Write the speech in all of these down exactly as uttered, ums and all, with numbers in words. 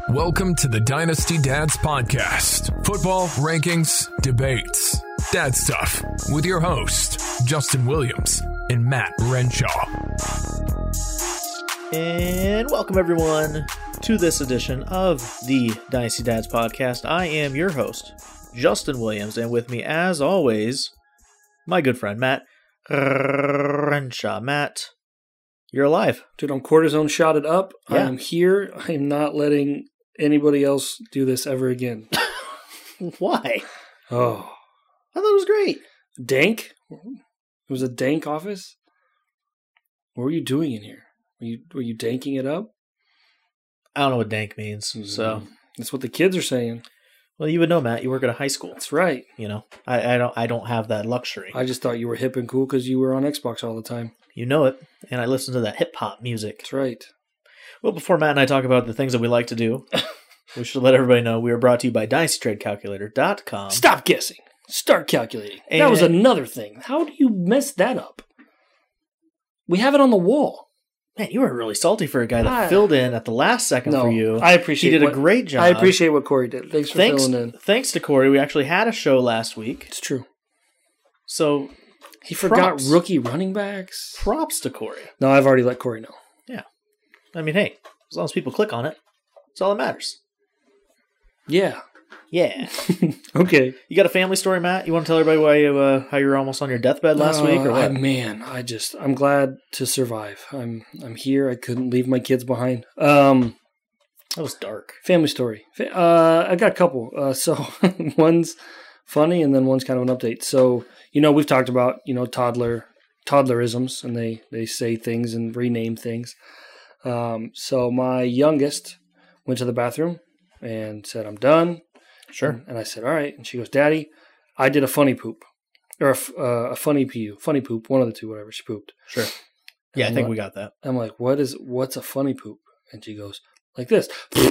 Welcome to the Dynasty Dads Podcast. Football, rankings, debates, dad stuff with your host, Justin Williams and Matt Renshaw. And welcome everyone to this edition of the Dynasty Dads Podcast. I am your host, Justin Williams, and with me as always, my good friend, Matt Renshaw. Matt, you're alive. Dude, I'm cortisone shotted up. Yeah. I am here. I am not letting anybody else do this ever again. Why? Oh. I thought it was great. Dank? It was a dank office? What were you doing in here? Were you were you danking it up? I don't know what dank means, mm-hmm. so. That's what the kids are saying. Well, you would know, Matt. You work at a high school. That's right. You know, I, I don't I don't have that luxury. I just thought you were hip and cool because you were on Xbox all the time. You know it, and I listen to that hip-hop music. That's right. Well, before Matt and I talk about the things that we like to do, we should let everybody know we are brought to you by Dynasty Trade Calculator dot com. Stop guessing. Start calculating. And that was another thing. How do you mess that up? We have it on the wall. Man, you were really salty for a guy that I, filled in at the last second no, for you. I appreciate He did what, a great job. I appreciate what Corey did. Thanks for thanks, filling in. Thanks to Corey. We actually had a show last week. It's true. So he forgot props. rookie running backs. Props to Corey. No, I've already let Corey know. Yeah. I mean, hey, as long as people click on it, that's all that matters. Yeah. Yeah. Okay. You got a family story, Matt? You want to tell everybody why you, uh, how you were almost on your deathbed last uh, week, or what? I, man, I just I'm glad to survive. I'm I'm here. I couldn't leave my kids behind. Um, that was dark. Family story. Uh, I got a couple. Uh, so one's funny, and then one's kind of an update. So you know, we've talked about you know toddler toddlerisms, and they they say things and rename things. Um, so my youngest went to the bathroom and said, "I'm done." Sure. And, and I said, all right. And she goes, Daddy, I did a funny poop. Or a, uh, a funny P U. Funny poop. One of the two, whatever. She pooped. Sure. Yeah, and I think like, we got that. I'm like, what is, what's a funny poop? And she goes, like this.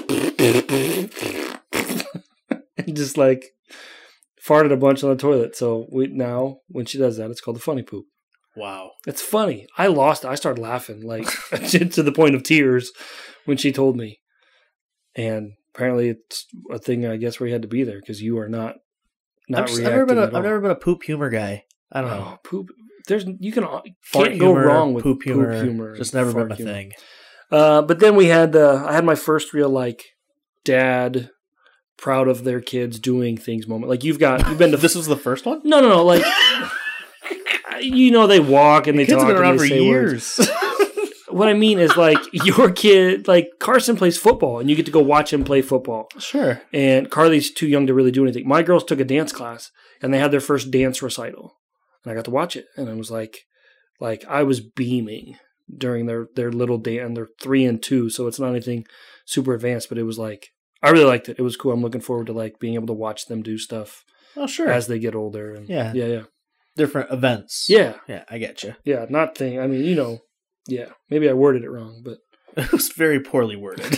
And just like farted a bunch on the toilet. So we now, when she does that, it's called a funny poop. Wow. It's funny. I lost it. I started laughing, like to the point of tears when she told me. And apparently, it's a thing, I guess, where you had to be there because you are not not I've, reacting I've never been a, at all. I've never been a poop humor guy. I don't oh, know. Poop. There's you can Fart can't go humor, wrong with poop humor. Poop humor Just never been my humor. thing. Uh, but then we had uh, I had my first real like dad proud of their kids doing things moment. Like you've got you've been to this was the first one. No, no, no. Like you know, they walk and they kids talk. Have been around and they for say years. Words. What I mean is, like, your kid, like, Carson plays football, and you get to go watch him play football. Sure. And Carly's too young to really do anything. My girls took a dance class, and they had their first dance recital. And I got to watch it. And I was like, like, I was beaming during their, their little dance. And they're three and two, so it's not anything super advanced. But it was like, I really liked it. It was cool. I'm looking forward to, like, being able to watch them do stuff Oh, sure. as they get older. And Yeah. Yeah, yeah. Different events. Yeah. Yeah, I get you. Yeah, not thing. I mean, you know. Yeah, maybe I worded it wrong, but it was very poorly worded.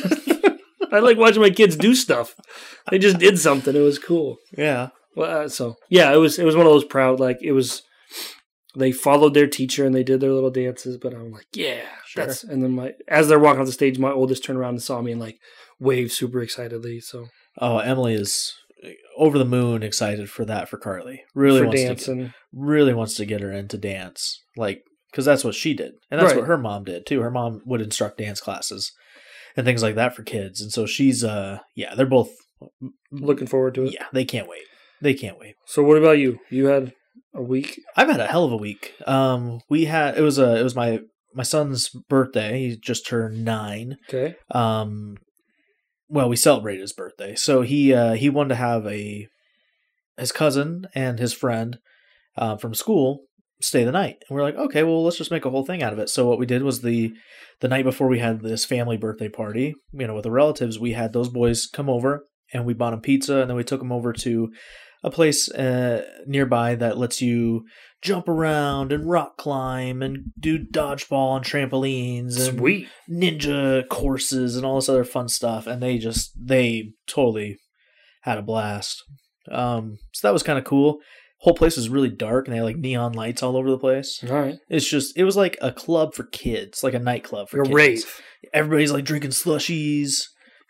I like watching my kids do stuff. They just did something. It was cool. Yeah. Well, uh, so yeah, it was it was one of those proud like it was. They followed their teacher and they did their little dances, but I'm like, yeah, sure. That's, and then my as they're walking off the stage, my oldest turned around and saw me and like waved super excitedly. So oh, Emily is over the moon excited for that for Carly. Really for wants dancing. to get, really wants to get her into dance, like. Because that's what she did. And that's right. what her mom did, too. Her mom would instruct dance classes and things like that for kids. And so she's, uh, yeah, they're both... Looking forward to it. Yeah, they can't wait. They can't wait. So what about you? You had a week? I've had a hell of a week. Um, we had... It was a, it was my, my son's birthday. He just turned nine. Okay. Um, well, we celebrated his birthday. So he, uh, he wanted to have a... His cousin and his friend uh, from school... stay the night. And we're like, okay, well, let's just make a whole thing out of it. So what we did was the the night before we had this family birthday party, you know, with the relatives, we had those boys come over and we bought them pizza and then we took them over to a place uh, nearby that lets you jump around and rock climb and do dodgeball and trampolines and Sweet. ninja courses and all this other fun stuff. And they just, they totally had a blast. Um, so that was kind of cool. Whole place was really dark and they had like neon lights all over the place. All right. It's just, it was like a club for kids, like a nightclub for like kids. A rave. Everybody's like drinking slushies.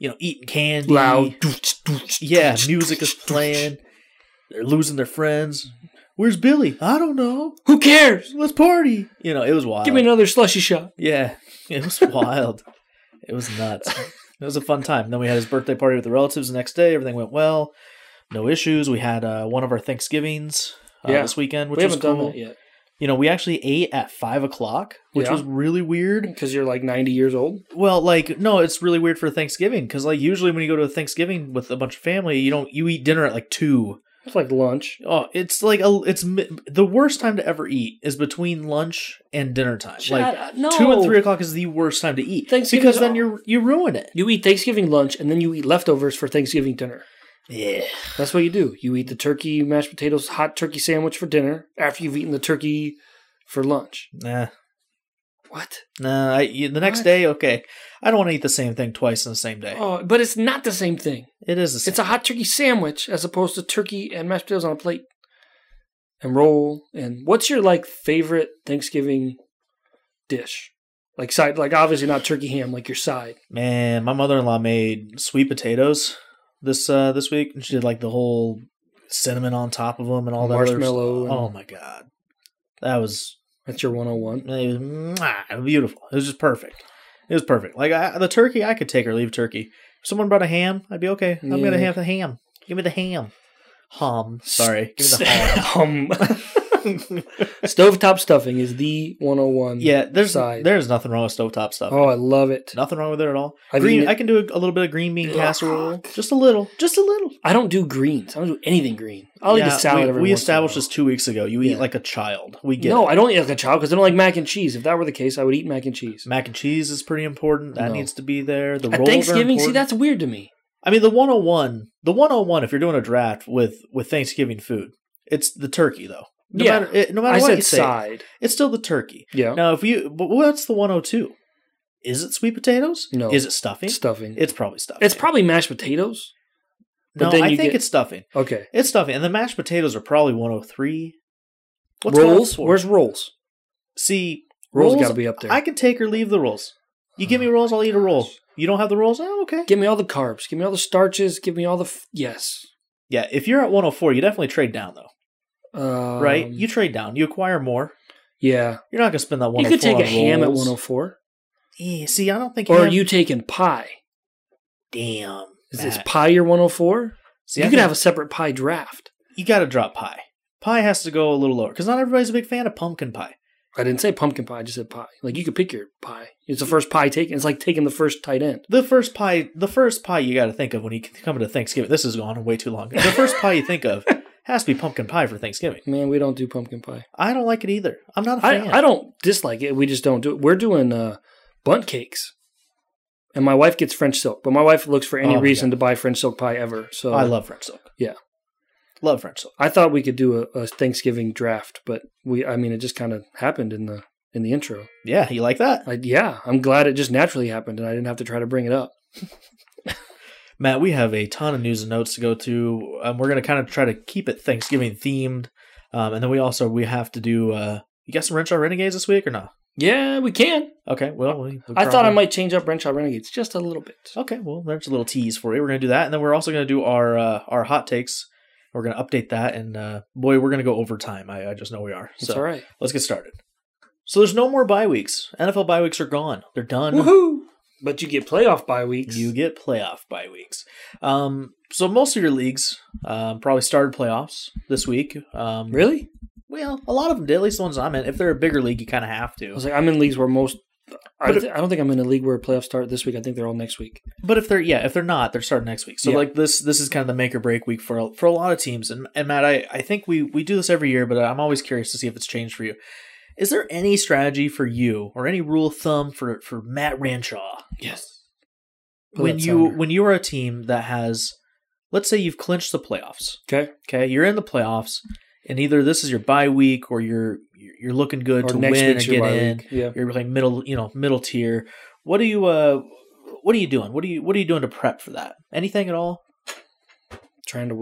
you know, eating candy. Loud. Yeah, music is playing. They're losing their friends. Where's Billy? I don't know. Who cares? Let's party. You know, it was wild. Give me another slushy shot. Yeah, it was wild. It was nuts. It was a fun time. Then we had his birthday party with the relatives the next day. Everything went well. No issues. We had uh, one of our Thanksgivings uh, Yeah. this weekend, which We was haven't cool. done that yet. You know, we actually ate at five o'clock, which Yeah. was really weird. Because you're like ninety years old. Well, like, no, it's really weird for Thanksgiving because, like, usually when you go to a Thanksgiving with a bunch of family, you don't you eat dinner at like two. It's like lunch. Oh, it's like a it's mi- the worst time to ever eat is between lunch and dinner time. Shut like up. No. two and three o'clock is the worst time to eat Thanksgiving because is then all- you you ruin it. You eat Thanksgiving lunch and then you eat leftovers for Thanksgiving dinner. Yeah, That's what you do. You eat the turkey, mashed potatoes, hot turkey sandwich for dinner after you've eaten the turkey for lunch. nah, What? nah. I, you- the next What? day, okay. I don't want to eat the same thing twice in the same day. Oh, but it's not the same thing. It is the same. It's a hot turkey sandwich as opposed to turkey and mashed potatoes on a plate and roll. And what's your like favorite Thanksgiving dish? Like side, like obviously not turkey ham, like your side. Man, my mother-in-law made sweet potatoes this uh, this week, and she did like the whole cinnamon on top of them and all that other Marshmallow stuff. and- Oh my god, that was That's your one oh one. it was mwah, beautiful. It was just perfect. It was perfect. Like I, the turkey, I could take or leave turkey. If someone brought a ham, I'd be okay. I'm gonna Yeah. have the ham. Give me the ham. Hum. Sorry. Give me the ham. um, Stovetop stuffing is the one oh one. Yeah, there's side. there's nothing wrong with stovetop stuff. Oh, I love it. Nothing wrong with it at all. I've Green, eaten it- I can do a, a little bit of green bean Ugh. casserole, just a little, just a little. I don't do greens. I don't do anything green. I'll Yeah, eat a salad we, every we once in a established while. this two weeks ago. You eat Yeah. like a child. We get No, it. I don't eat like a child because I don't like mac and cheese. If that were the case, I would eat mac and cheese. Mac and cheese is pretty important. That No. needs to be there. The At rolls are Thanksgiving, see, important. that's weird to me. I mean, the one oh one, the one oh one. If you're doing a draft with with Thanksgiving food, it's the turkey though. No Yeah. matter it, no matter I what said you say, side. it's still the turkey. Yeah. Now, if you, but what's the one oh two? Is it sweet potatoes? No. Is it stuffing? Stuffing. It's probably stuffing. It's probably mashed potatoes. but no. then I you think get- it's stuffing. Okay. It's stuffing, and the mashed potatoes are probably one oh three. What's rolls? one oh four? Where's rolls? See, Rolls, got to be up there. I can take or leave the rolls. You give me rolls, I'll eat a roll. You don't have the rolls? Oh, okay. Give me all the carbs. Give me all the starches. Give me all the f- yes. Yeah, if you're at one oh four, you definitely trade down though, Um, right? You trade down. You acquire more. yeah. You're not gonna spend that one You oh four. could take a on ham at rolls. one oh four. Yeah, see, I don't think. Or are ham- you taking pie? Damn. Is this Matt. pie your one oh four? See, You I could think have a separate pie draft. You got to drop pie. Pie has to go a little lower because not everybody's a big fan of pumpkin pie. I didn't say pumpkin pie. I just said pie. Like you could pick your pie. It's the first pie taken. It's like taking the first tight end. The first pie, the first pie you got to think of when you come to Thanksgiving. This has gone way too long. The first pie you think of has to be pumpkin pie for Thanksgiving. Man, we don't do pumpkin pie. I don't like it either. I'm not a fan. I, I don't dislike it. We just don't do it. We're doing uh, bunt cakes. And my wife gets French silk, but my wife looks for any Oh my reason God. to buy French silk pie ever. So I love French silk. Yeah. Love French silk. I thought we could do a, a Thanksgiving draft, but we I mean it just kind of happened in the in the intro. Yeah, you like that? I, yeah, I'm glad it just naturally happened and I didn't have to try to bring it up. Matt, we have a ton of news and notes to go to. Um, we're going to kind of try to keep it Thanksgiving themed. Um, and then we also, we have to do, uh, you got some Renshaw Renegades this week or not? Yeah, we can. Okay, well, we, we I thought I probably- might change up Renshaw Renegades just a little bit. Okay, well, there's a little tease for you. We're going to do that. And then we're also going to do our, uh, our hot takes. We're going to update that. And, uh, boy, we're going to go overtime. I, I just know we are. It's So all right. let's get started. So there's no more bye weeks. N F L bye weeks are gone. They're done. Woohoo! But you get playoff bye weeks. You get playoff bye weeks. Um, so most of your leagues um, probably started playoffs this week. Um, Really? Well, a lot of them did. At least the ones I'm in. If they're a bigger league, you kind of have I to. was like, I'm in leagues where most. I, But th- I don't think I'm in a league where playoffs start this week. I think they're all next week. But if they're yeah, if they're not, they're starting next week. So Yeah. like this, this is kind of the make or break week for for a lot of teams. And and Matt, I I think we we do this every year, but I'm always curious to see if it's changed for you. Is there any strategy for you or any rule of thumb for for Matt Ranshaw? Yes. Put When that you sounder. when you are a team that has, let's say you've clinched the playoffs. Okay. Okay, you're in the playoffs, and either this is your bye week or you're you're looking good Or to next win and week's your get bye in. week. Yeah. You're like middle, you know, middle tier. What are you uh what are you doing? What are you what are you doing to prep for that? Anything at all? Trying to win.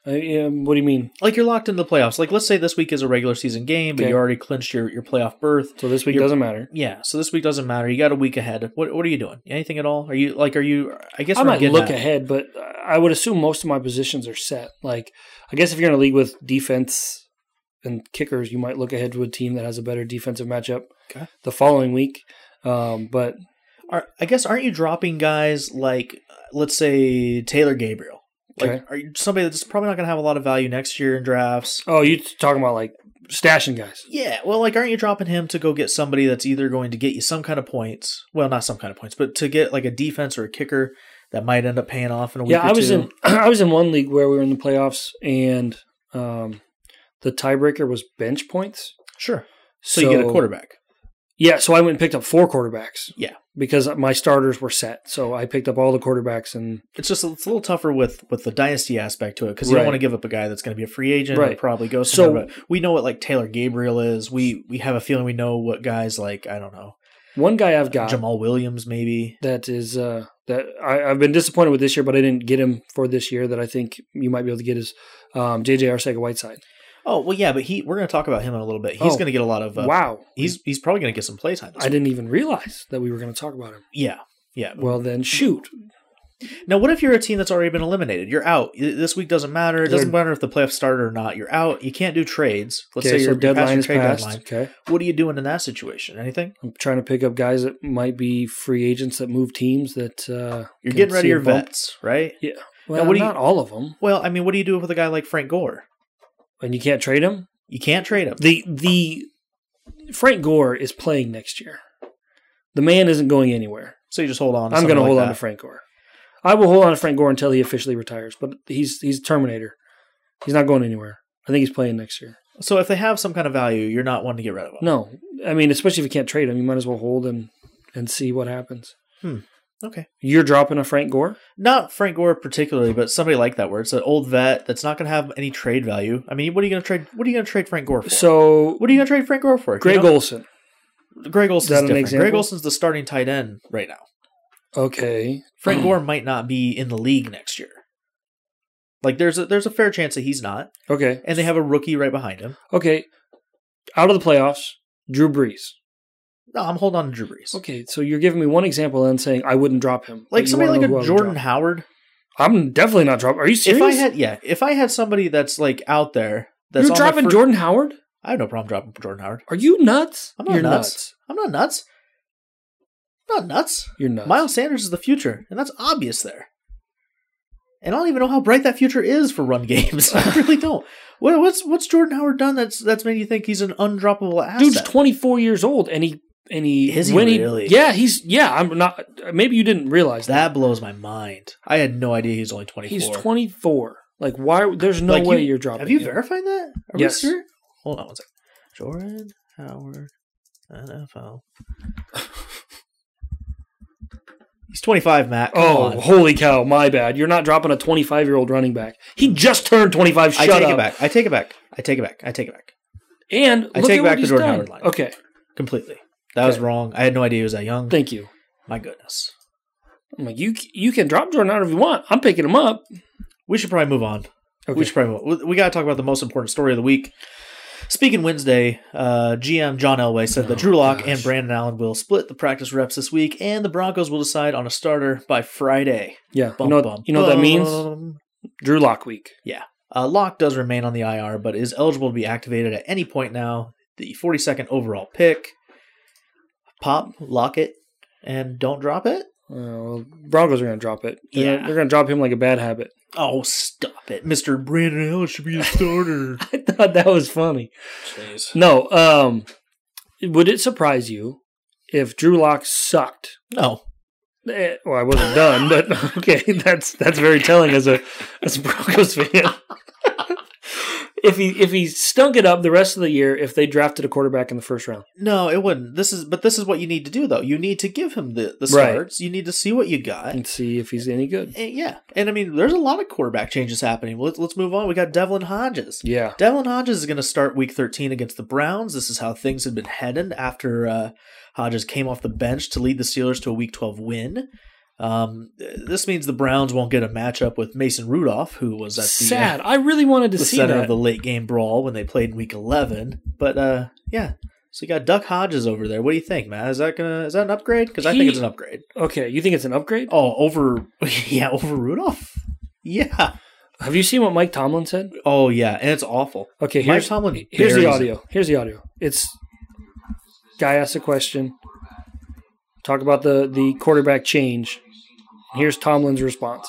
I, um, what do you mean? Like you're locked into the playoffs. Like let's say this week is a regular season game, but Okay. you already clinched your, your playoff berth. So this week You're- doesn't matter. Yeah, so this week doesn't matter. You got a week ahead. What what are you doing? Anything at all? Are you like are you? I guess I we're might getting look at- ahead, but I would assume most of my positions are set. Like, I guess if you're in a league with defense and kickers, you might look ahead to a team that has a better defensive matchup Okay. the following week. Um, but Are, I guess aren't you dropping guys like uh, let's say Taylor Gabriel? Like Okay. are you somebody that's probably not going to have a lot of value next year in drafts? oh, you talking about like stashing guys? Yeah, well, like aren't you dropping him to go get somebody that's either going to get you some kind of points? Well, not some kind of points, but to get like a defense or a kicker that might end up paying off in a week Yeah, or I was two. in I was in one league where we were in the playoffs, and um, the tiebreaker was bench points. Sure. So, you get a quarterback. Yeah, so I went and picked up four quarterbacks. Yeah. Because my starters were set. So I picked up all the quarterbacks and It's just it's a little tougher with with the dynasty aspect to it because you Right. don't want to give up a guy that's going to be a free agent Right. and probably go So- somewhere. But we know what like Taylor Gabriel is. We we have a feeling we know what guys like I don't know one guy I've got Jamal Williams maybe. that is uh, that I, I've been disappointed with this year, but I didn't get him for this year. That I think you might be able to get is um, J J Arcega-Whiteside. Oh well, yeah, but he we're going to talk about him in a little bit. He's Oh. going to get a lot of uh, Wow, He's he's probably going to get some play time. This I week. didn't even realize that we were going to talk about him. Yeah, yeah. Well, then shoot. Now, what if you're a team that's already been eliminated? You're out. This week doesn't matter. It doesn't They're- matter if the playoffs started or not. You're out. You can't do trades. Let's Okay, say so you're you're past deadline your is trade passed. deadline. Okay, What are you doing in that situation? Anything? I'm trying to pick up guys that might be free agents that move teams. That uh, You're can getting rid of see a your bump. vets, right? Yeah. Well, what do you- not all of them, Well, I mean, what do you do with a guy like Frank Gore? and you can't trade him. You can't trade him. The the Frank Gore is playing next year. The man isn't going anywhere. So you just hold on. To I'm going to hold like on that. to Frank Gore. I will hold on to Frank Gore until he officially retires. But he's he's Terminator. He's not going anywhere. I think he's playing next year. So if they have some kind of value, you're not one to get rid of them. No, I mean, especially if you can't trade him, you might as well hold and and see what happens. Okay. You're dropping a Frank Gore? Not Frank Gore particularly, but somebody like that where it's an old vet that's not going to have any trade value. I mean, what are you going to trade? What are you going to trade Frank Gore for? So what are you going to trade Frank Gore for? Greg You know? Olson. Greg Olson's that an different. example? Greg Olson's the starting tight end right now. Okay. Frank Gore might not be in the league next year. Like there's a there's a fair chance that he's not, Okay. and they have a rookie right behind him. Okay. Out of the playoffs, Drew Brees. No, I'm holding on to Drew Brees. Okay, so you're giving me one example and saying I wouldn't drop him. but Like you somebody wanna like know a who I would Jordan drop. Howard. I'm definitely not dropping. Are you serious? If I had, yeah, if I had somebody that's like out there, that's You're on the dropping first- Jordan Howard? I have no problem dropping Jordan Howard. Are you nuts? I'm not You're nuts. I'm not nuts. I'm not nuts. You're nuts. Miles Sanders is the future, and that's obvious there. And I don't even know how bright that future is for run games. I really don't. What, what's what's Jordan Howard done that's that's made you think he's an undroppable asset? Dude's twenty-four years old, and he and he Is he when really? yeah, he's yeah. I'm not. Maybe you didn't realize that, That blows my mind. I had no idea he was only twenty-four. he's twenty-four. Like, why? There's no Like, way you- you, are dropping. Have you him. verified that? Are Yes. we sure? Hold on one second. Jordan Howard, N F L. He's twenty-five, Matt. Come Oh, on. holy cow! My bad. You're not dropping a twenty-five-year-old running back. He just turned twenty-five. I Shut take up. it back. I take it back. I take it back. I take it back. And I look take at back what the he's Jordan done. Howard line. Okay, Completely. That was Okay. wrong. I had no idea he was that young. thank you. My goodness. I'm like, you you can drop Jordan Howard if you want. I'm picking him up. We should probably move on. Okay. We should probably move on. We got to talk about the most important story of the week. Speaking Wednesday, uh, G M John Elway said that Oh, Drew Lock gosh. and Brandon Allen will split the practice reps this week, and the Broncos will decide on a starter by Friday. Yeah, Bum, you know, bum, you know what that means? bum. Drew Lock week. Yeah. Uh, Locke does remain on the I R, but is eligible to be activated at any point now. The forty-second overall pick. Pop, lock it, and don't drop it? Uh, well, Broncos are going to drop it. They're, Yeah. gonna, they're going to drop him like a bad habit. Oh, stop it. Mister Brandon Allen should be the starter. I thought that was funny. Jeez. No, um, would it surprise you if Drew Lock sucked? No. Eh, well, I wasn't done, but okay, that's that's very telling as a as a Broncos fan. if he if he stunk it up the rest of the year, if they drafted a quarterback in the first round, No, it wouldn't. This is, but this is what you need to do, though. You need to give him the, the Right. starts. You need to see what you got. and see if he's any good. And yeah, and I mean, there's a lot of quarterback changes happening. Let's let's move on. We got Devlin Hodges. Yeah, Devlin Hodges is going to start Week thirteen against the Browns. This is how things had been headed after uh, Hodges came off the bench to lead the Steelers to a Week twelve win. Um, this means the Browns won't get a matchup with Mason Rudolph, who was at the, Sad. Uh, I really wanted to the see center that. of the late game brawl when they played in Week eleven. But uh, yeah, so you got Duck Hodges over there. What do you think, Matt? Is that gonna is that an upgrade? Because I He- think it's an upgrade. Okay, you think it's an upgrade? Oh, over yeah, over Rudolph. Yeah. Have you seen what Mike Tomlin said? Oh yeah, and it's awful. Okay, Mike here's, Tomlin here's the buries audio. Here's the audio. It's guy asks a question. Talk about the, the quarterback change. Here's Tomlin's response.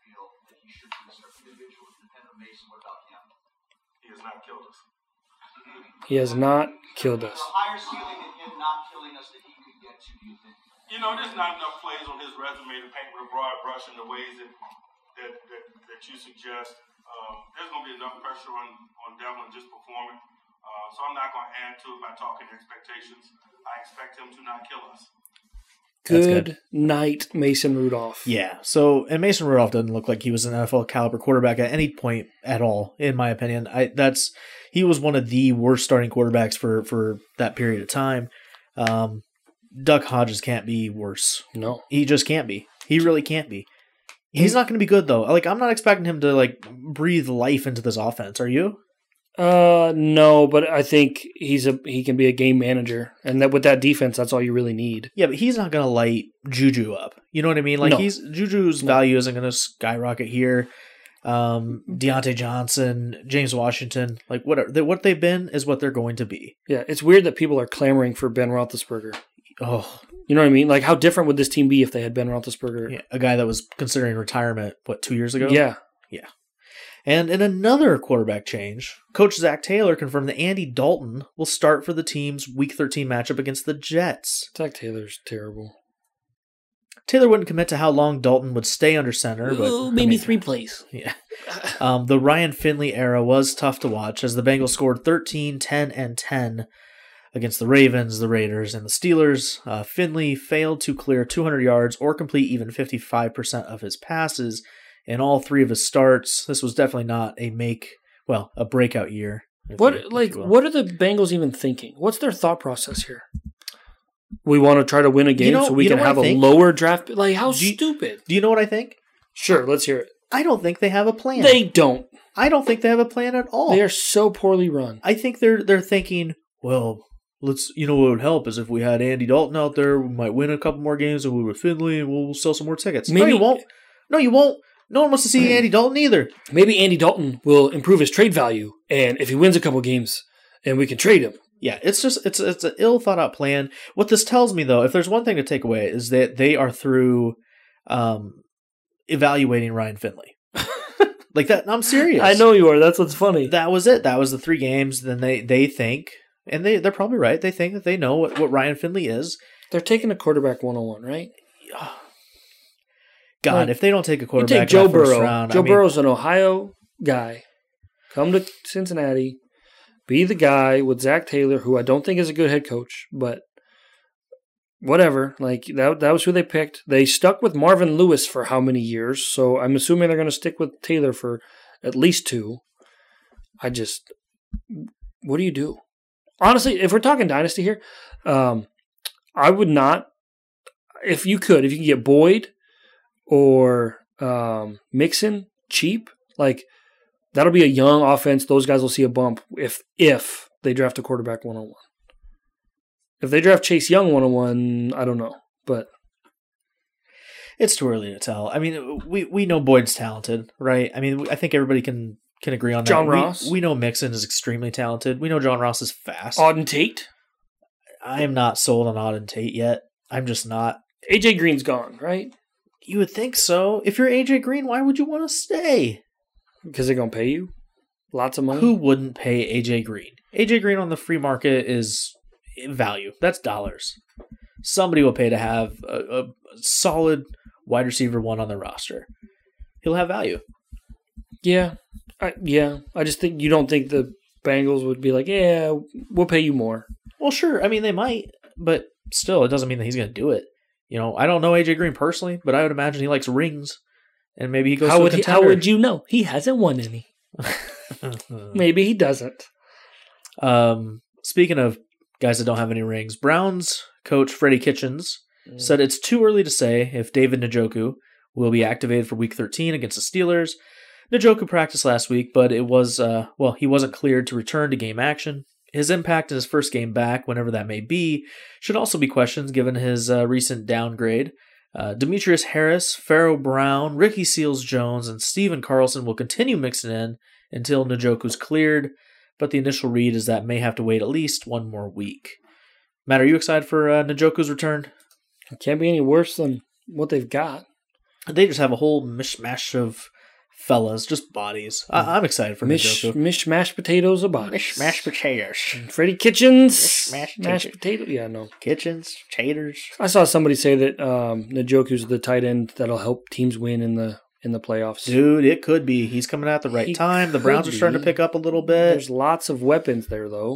He has not killed us. higher ceiling than him not killing us that he could get to, do you think? You know, there's not enough plays on his resume to paint with a broad brush in the ways that that that, that you suggest. Um, there's going to be enough pressure on, on Devlin just performing. Uh, so I'm not going to add to it by talking expectations. I expect him to not kill us. That's Good, good. night, Mason Rudolph. Yeah. So, and Mason Rudolph doesn't look like he was an N F L caliber quarterback at any point at all, in my opinion. I that's he was one of the worst starting quarterbacks for for that period of time. Um, Duck Hodges can't be worse. No. He just can't be. He really can't be. He's not going to be good though. Like I'm not expecting him to like breathe life into this offense. Are you? Uh, no, but I think he's a he can be a game manager, and that with that defense, that's all you really need. Yeah, but he's not going to light Juju up. You know what I mean? Like No. he's Juju's value isn't going to skyrocket here. Um, Deontay Johnson, James Washington, like whatever they, what they've been is what they're going to be. Yeah, it's weird that people are clamoring for Ben Roethlisberger. Oh, You know what I mean? Like, how different would this team be if they had Ben Roethlisberger? yeah, a guy that was considering retirement what two years ago? Yeah. And in another quarterback change, Coach Zach Taylor confirmed that Andy Dalton will start for the team's Week thirteen matchup against the Jets. Zach Taylor's terrible. Taylor wouldn't commit to how long Dalton would stay under center, but I maybe mean, three plays. Yeah. Um, the Ryan Finley era was tough to watch as the Bengals scored thirteen, ten, and ten against the Ravens, the Raiders, and the Steelers. Uh, Finley failed to clear two hundred yards or complete even fifty-five percent of his passes in all three of his starts. This was definitely not a make, well, a breakout year. if you- What if like you will. what are the Bengals even thinking? What's their thought process here? We want to try to win a game know- so we you know can what I have a think? lower draft. Like, how Do you- stupid? Do you know what I think? Sure, let's hear it. I don't think they have a plan. They don't. I don't think they have a plan at all. They are so poorly run. I think they're they're thinking, well, let's you know what would help is if we had Andy Dalton out there, we might win a couple more games and we with Finley and we'll sell some more tickets. no, Maybe- you won't. No, you won't. No one wants to see Andy Dalton either. Maybe Andy Dalton will improve his trade value, and if he wins a couple games, and we can trade him. Yeah, it's just it's it's an ill thought out plan. What this tells me though, if there's one thing to take away, is that they are through um, evaluating Ryan Finley. Like that, I'm serious. I know you are. That's what's funny. That was it. That was the three games. Then they they think, and they they're probably right. They think that they know what, what Ryan Finley is. They're taking a quarterback one on one, right? God, Like, if they don't take a You quarterback take Joe in the first Burrow. round, Joe I mean, Burrow's an Ohio guy. Come to Cincinnati, be the guy with Zach Taylor, who I don't think is a good head coach, but whatever. Like that, that was who they picked. They stuck with Marvin Lewis for how many years? So I'm assuming they're going to stick with Taylor for at least two. I just, what do you do? Honestly, if we're talking dynasty here, um, I would not. If you could, if you could get Boyd or um, Mixon cheap, like that'll be a young offense. Those guys will see a bump if if they draft a quarterback one on one. If they draft Chase Young one on one, I don't know, but it's too early to tell. I mean, we we know Boyd's talented, right? I mean, I think everybody can can agree on that. John We- Ross? We, know Mixon is extremely talented. We know John Ross is fast. Auden Tate, I am not sold on Auden Tate yet. I'm just not. A J Green's gone, right? You would think so. If you're A J Green, why would you want to stay? Because they're gonna pay you lots of money. Who wouldn't pay A J Green? A J Green on the free market is value. That's dollars. Somebody will pay to have a, a solid wide receiver one on the roster. He'll have value. Yeah, I, yeah. I just think you don't think the Bengals would be like, yeah, we'll pay you more. Well, sure. I mean, they might, but still, it doesn't mean that he's going to do it. You know, I don't know A J Green personally, but I would imagine he likes rings, and maybe he goes How to would a he, contender. how would you know? He hasn't won any. Maybe he doesn't. Um, speaking of guys that don't have any rings, Browns coach Freddie Kitchens mm. said it's too early to say if David Njoku will be activated for Week thirteen against the Steelers. Njoku practiced last week, but it was, uh, well, he wasn't cleared to return to game action. His impact in his first game back, whenever that may be, should also be questioned given his uh, recent downgrade. Uh, Demetrius Harris, Pharaoh Brown, Ricky Seals-Jones, and Steven Carlson will continue mixing in until Njoku's cleared, but the initial read is that may have to wait at least one more week. Matt, are you excited for uh, Njoku's return? It can't be any worse than what they've got. They just have a whole mishmash of fellas, just bodies. I- I'm excited for Mish, Njoku. mish mashed potatoes of bodies. Mish mashed potatoes. Freddie Kitchens. Mish mashed mashed taters. potato. Yeah, no. Kitchens, taters. I saw somebody say that um, Njoku's the tight end that'll help teams win in the in the playoffs. Dude, it could be. He's coming out at the right He time. The Browns are could starting be. to pick up a little bit. There's lots of weapons there, though.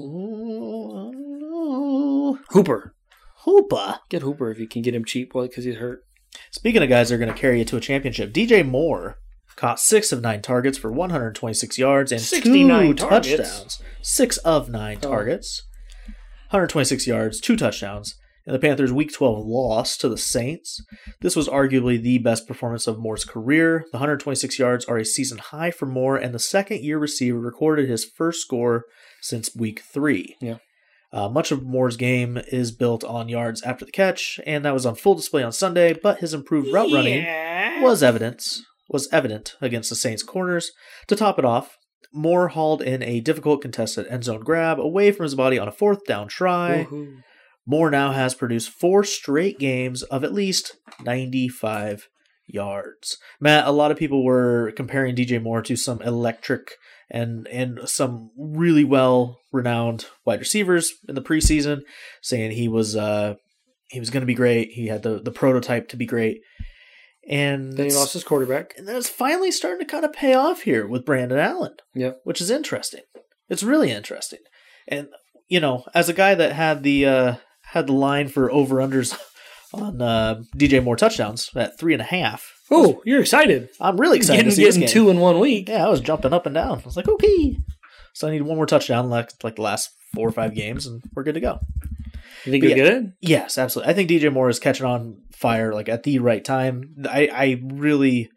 Ooh, Hooper. Hoopa. Get Hooper if you can get him cheap, boy, because he's hurt. Speaking of guys that are going to carry you to a championship, D J Moore caught six of nine targets for one hundred twenty-six yards and sixty-nine two targets. touchdowns. Six of nine Oh. targets, one hundred twenty-six yards, two touchdowns. And the Panthers' Week twelve loss to the Saints. This was arguably the best performance of Moore's career. The one hundred twenty-six yards are a season high for Moore, and the second-year receiver recorded his first score since Week three. Yeah. Uh, much of Moore's game is built on yards after the catch, and that was on full display on Sunday, but his improved route running was evident, was evident against the Saints' corners. To top it off, Moore hauled in a difficult contested end zone grab away from his body on a fourth down try. Woohoo. Moore now has produced four straight games of at least ninety-five yards. Matt, a lot of people were comparing D J Moore to some electric and and some really well renowned wide receivers in the preseason, saying he was uh, he was going to be great. He had the, the prototype to be great. And Then he it's- lost his quarterback. and then it's finally starting to kind of pay off here with Brandon Allen. Yep. Which is interesting. It's really interesting. And, you know, as a guy that had the uh, had the line for over-unders on uh, D J Moore touchdowns at three and a half, Oh, you're excited. I'm really excited Getting, to see this getting game. two in one week. Yeah, I was jumping up and down. I was like, okay. So I need one more touchdown like, like the last four or five games, and we're good to go. You think But you'll yeah. get it? Yes, absolutely. I think D J Moore is catching on fire like at the right time. I, I really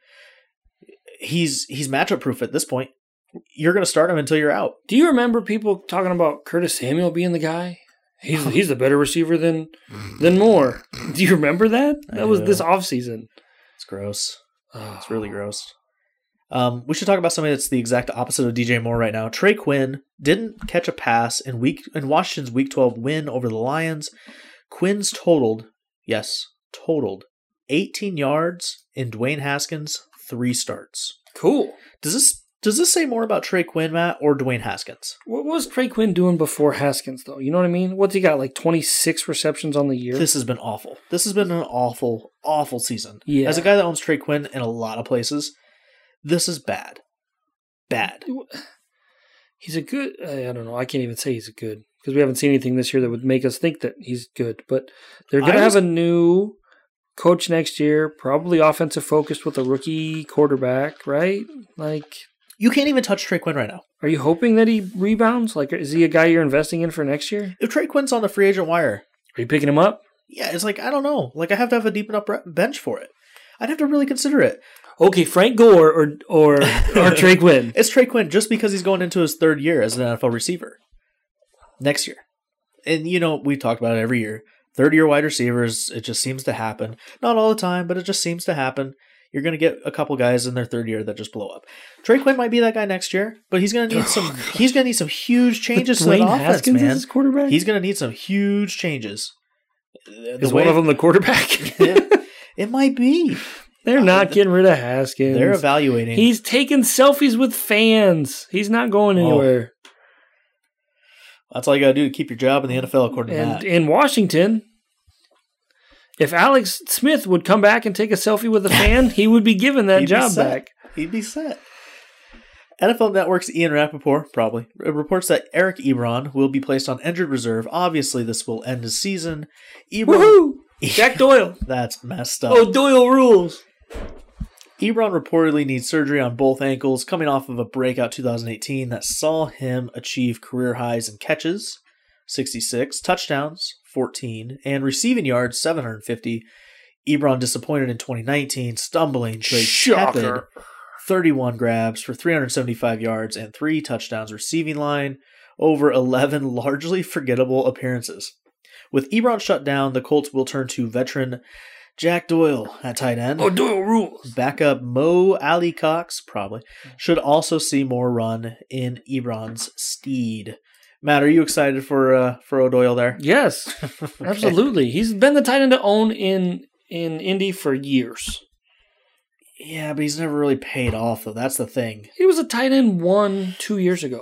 he's he's matchup proof at this point. You're going to start him until you're out. Do you remember people talking about Curtis Samuel being the guy? He's he's the better receiver than than Moore. Do you remember that? That I was do. this offseason. It's gross. Oh, It's really gross. Um, we should talk about somebody that's the exact opposite of D J Moore right now. Trey Quinn didn't catch a pass in week in Washington's Week twelve win over the Lions. Quinn's totaled, yes, totaled eighteen yards in Dwayne Haskins' three starts. cool. Does this does this say more about Trey Quinn, Matt, or Dwayne Haskins? What was Trey Quinn doing before Haskins, though? You know what I mean? What's he got, like twenty-six receptions on the year? This has been awful. This has been an awful, awful season. Yeah. As a guy that owns Trey Quinn in a lot of places, this is bad. Bad. He's a good, I don't know, I can't even say he's a good, because we haven't seen anything this year that would make us think that he's good. But they're going to I was- have a new coach next year, probably offensive focused with a rookie quarterback, right? Like, You can't even touch Trey Quinn right now. are you hoping that he rebounds? Like, is he a guy you're investing in for next year? If Trey Quinn's on the free agent wire, Are you picking him up? yeah, it's like, I don't know. Like, I have to have a deep enough bre- bench for it. I'd have to really consider it. Okay, Frank Gore or or, or Trey Quinn. It's Trey Quinn just because he's going into his third year as an N F L receiver next year. And, you know, we talk about it every year. Third year wide receivers, it just seems to happen. Not all the time, but it just seems to happen. You're going to get a couple guys in their third year that just blow up. Trey Quinn might be that guy next year, but he's going to need some. He's going to need some huge changes to that Dwayne offense, Haskins is man. his quarterback? He's going to need some huge changes. The Is way- one of them the quarterback? it, it might be. They're not getting rid of Haskins. They're evaluating. He's taking selfies with fans. He's not going Oh. anywhere. That's all you got to do to keep your job in the N F L, according to And Matt. in Washington, if Alex Smith would come back and take a selfie with a fan, he would be given that He'd be job set. back. He'd be set. N F L Network's Ian Rappaport, probably, reports that Eric Ebron will be placed on injured reserve. Obviously, this will end his season. Ebron, Woohoo! Jack Doyle. That's messed up. Oh, Doyle rules. Ebron reportedly needs surgery on both ankles, coming off of a breakout two thousand eighteen that saw him achieve career highs in catches. sixty-six, touchdowns, fourteen, and receiving yards, seven hundred fifty. Ebron disappointed in twenty nineteen, stumbling to a tepid Shocker. thirty-one grabs for three hundred seventy-five yards and three touchdowns. Receiving line over eleven largely forgettable appearances. With Ebron shut down, the Colts will turn to veteran Jack Doyle at tight end. Oh, Doyle rules. Backup Mo Alley Cox, probably, should also see more run in Ebron's steed. Matt, are you excited for uh, for O'Doyle there? Yes, absolutely. He's been the tight end to own in in Indy for years. Yeah, but he's never really paid off, though. That's the thing. He was a tight end one two years ago.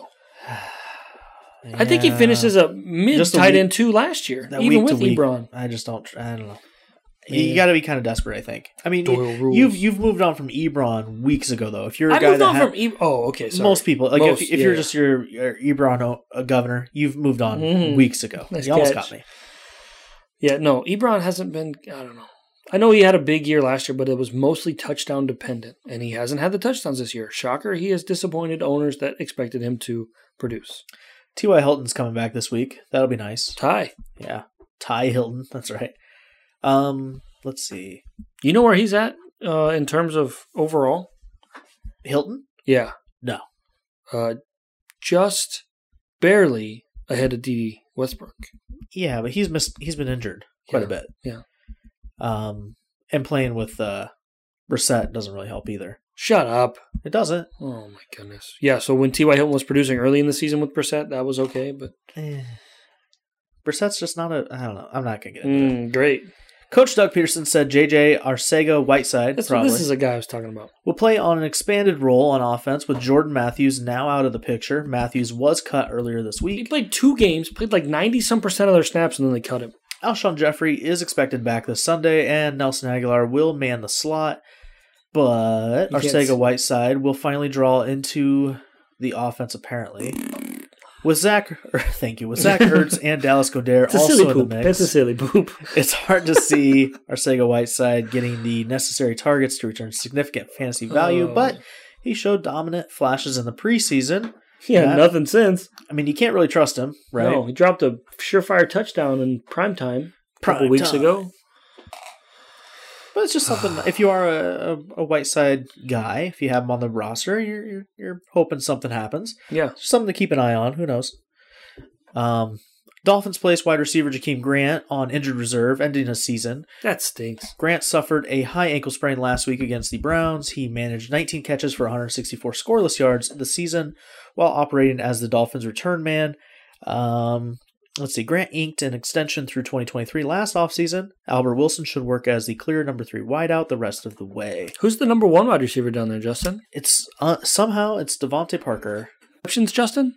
I think he finished as a mid Just a tight week- end two last year, That even week to with week, Ebron. I just don't. I don't know. Yeah. You got to be kind of desperate, I think. I mean, Doyle you, rules. you've you've moved on from Ebron weeks ago, though. If you're a I guy moved that on ha- from Eb- oh, okay, sorry. most people, like Most, if, if yeah. you're just your, your Ebron o- a governor, you've moved on Mhm. weeks ago. Nice you almost catch. got me. Yeah, no, Ebron hasn't been. I don't know. I know he had a big year last year, but it was mostly touchdown dependent, and he hasn't had the touchdowns this year. Shocker, he has disappointed owners that expected him to produce. T Y. Hilton's coming back this week. That'll be nice. Ty, Yeah, Ty Hilton. That's right. Um, let's see. you know where he's at uh, in terms of overall? Hilton? Yeah, No. uh, just barely ahead of D. Westbrook. Yeah, but he's missed. He's been injured quite Yeah, a bit. yeah. Um, and playing with uh, Brissett doesn't really help either. Shut up. It doesn't. Oh my goodness. Yeah, so when T Y. Hilton was producing early in the season with Brissett, that was okay, but Eh. Brissett's just not a. I don't know. I'm not gonna get into it. mm, great. Coach Doug Peterson said J J Arcega-Whiteside That's, probably this is a guy I was talking about. will play on an expanded role on offense with Jordan Matthews now out of the picture. Matthews was cut earlier this He week. played two games, played like ninety some percent of their snaps, and then they cut him. Alshon Jeffrey is expected back this Sunday, and Nelson Aguilar will man the slot. But You can't Arcega-Whiteside will finally draw into the offense apparently. With Zach, or, thank you, with Zach Ertz and Dallas Goedert It's a silly also in the poop. mix. It's a silly poop. It's hard to see Arcega-Whiteside getting the necessary targets to return significant fantasy value, Oh. but he showed dominant flashes in the preseason. Yeah, Matt? nothing since. I mean, you can't really trust him, right? No, he dropped a surefire touchdown in prime time a couple Prime weeks time. ago. But it's just something. If you are a, a, a Whiteside guy, if you have him on the roster, you're you're, you're hoping something happens. Yeah. Just something to keep an eye on. Who knows? Um, Dolphins placed wide receiver Jakeem Grant on injured reserve, ending his season. That stinks. Grant suffered a high ankle sprain last week against the Browns. He managed nineteen catches for one hundred sixty-four scoreless yards this season while operating as the Dolphins' return man. Um, let's see. Grant inked an extension through twenty twenty-three last offseason. Albert Wilson should work as the clear number three wideout the rest of the way. Who's the number one wide receiver down there, Justin? It's uh, somehow it's Devontae Parker. Options, Justin?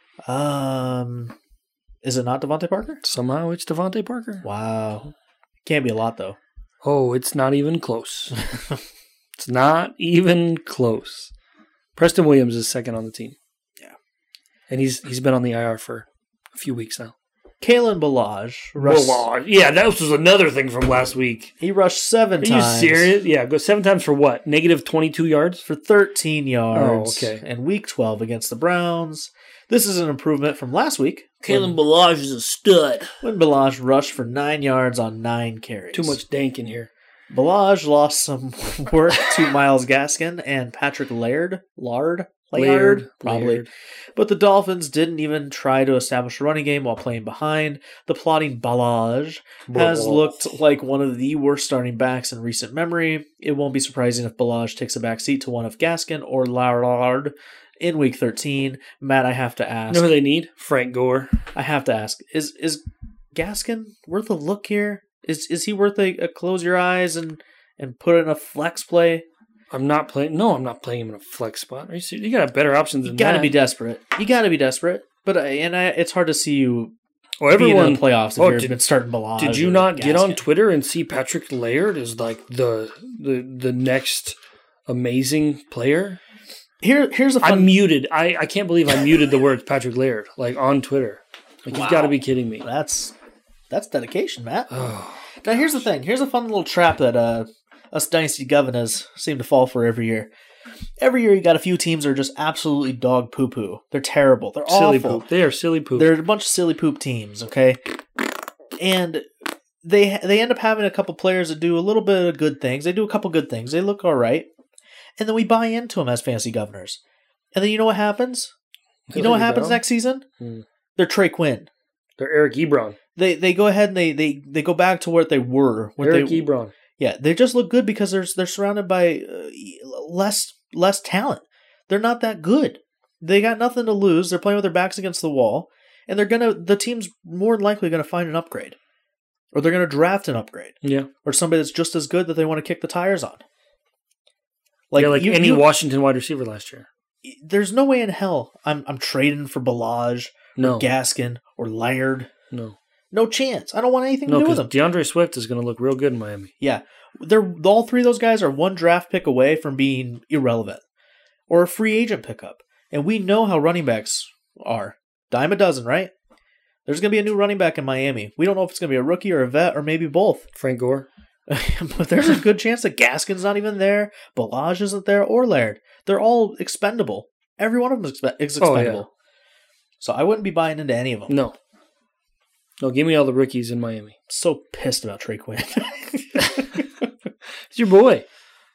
Um, is it not Devontae Parker? Somehow it's Devontae Parker. Wow, can't be a lot though. Oh, it's not even close. It's not even close. Preston Williams is second on the team. Yeah. And he's he's been on the I R for a few weeks now. Kalen Balaj rushed. Well, yeah, that was another thing from last week. He rushed seven Are times. you serious? Yeah, go seven times for what? Negative twenty-two yards? For thirteen yards. Oh, okay. And week twelve against the Browns. This is an improvement from last week. Kalen Balaj is a stud. When Balaj rushed for nine yards on nine carries. Too much dank in here. Balaj lost some work to Myles Gaskin and Patrick Laird. Lard? Laird, Probably. Laird. But the Dolphins didn't even try to establish a running game while playing behind. The plotting Balaj has Balaj. looked like one of the worst starting backs in recent memory. It won't be surprising if Balaj takes a backseat to one of Gaskin or Laird in week thirteen. Matt, I have to You ask. know who they need? Frank Gore. I have to ask. Is is Gaskin worth a look here? Is is he worth a, a close your eyes and, and put in a flex play? I'm not playing. No, I'm not playing him in a flex spot. Are you serious? You got better options You than got to that. be desperate. You got to be desperate. But uh, and I, it's hard to see you Oh, being everyone in the playoffs if oh, you've did- been starting Balaj. Did you or not get on Gaskin. Twitter and see Patrick Laird is like the the the next amazing player? Here, here's a fun. I'm muted. I, I can't believe I muted the words Patrick Laird like on Twitter. Like Wow. you've got to be kidding me. That's that's dedication, Matt. Oh, Now here's the thing. Here's a fun little trap that uh, us dynasty governors seem to fall for every year. Every year you got a few teams that are just absolutely dog poo-poo. They're terrible. They're silly awful. poop. They are silly poop. They're a bunch of silly poop teams, okay? And they they end up having a couple players that do a little bit of good things. They do a couple good things. They look all right. And then we buy into them as fantasy governors. And then you know what happens? You know what happens next season? Hmm. They're Trey Quinn. They're Eric Ebron. They they go ahead and they they, they go back to what they were. What Eric they, Ebron. Yeah, they just look good because they're they're surrounded by uh, less less talent. They're not that good. They got nothing to lose. They're playing with their backs against the wall, and they're gonna the team's more than likely gonna find an upgrade, or they're gonna draft an upgrade, Yeah. or somebody that's just as good that they want to kick the tires on. Like yeah, like you, any you, Washington wide receiver last year. There's no way in hell I'm I'm trading for Balaj, No. or Gaskin, or Laird. No. No chance. I don't want anything No, to do with because them. DeAndre Swift is going to look real good in Miami. Yeah, they're all three of those guys are one draft pick away from being irrelevant or a free agent pickup, and we know how running backs are. Dime a dozen, right? There's going to be a new running back in Miami. We don't know if it's going to be a rookie or a vet or maybe both. Frank Gore. But there's a good chance that Gaskin's not even there, Balaj isn't there, or Laird. They're all expendable. Every one of them is expe- is Oh, expendable. yeah. So I wouldn't be buying into any of them. No. No, give me all the rookies in Miami. So pissed about Trey Quinn. It's your boy.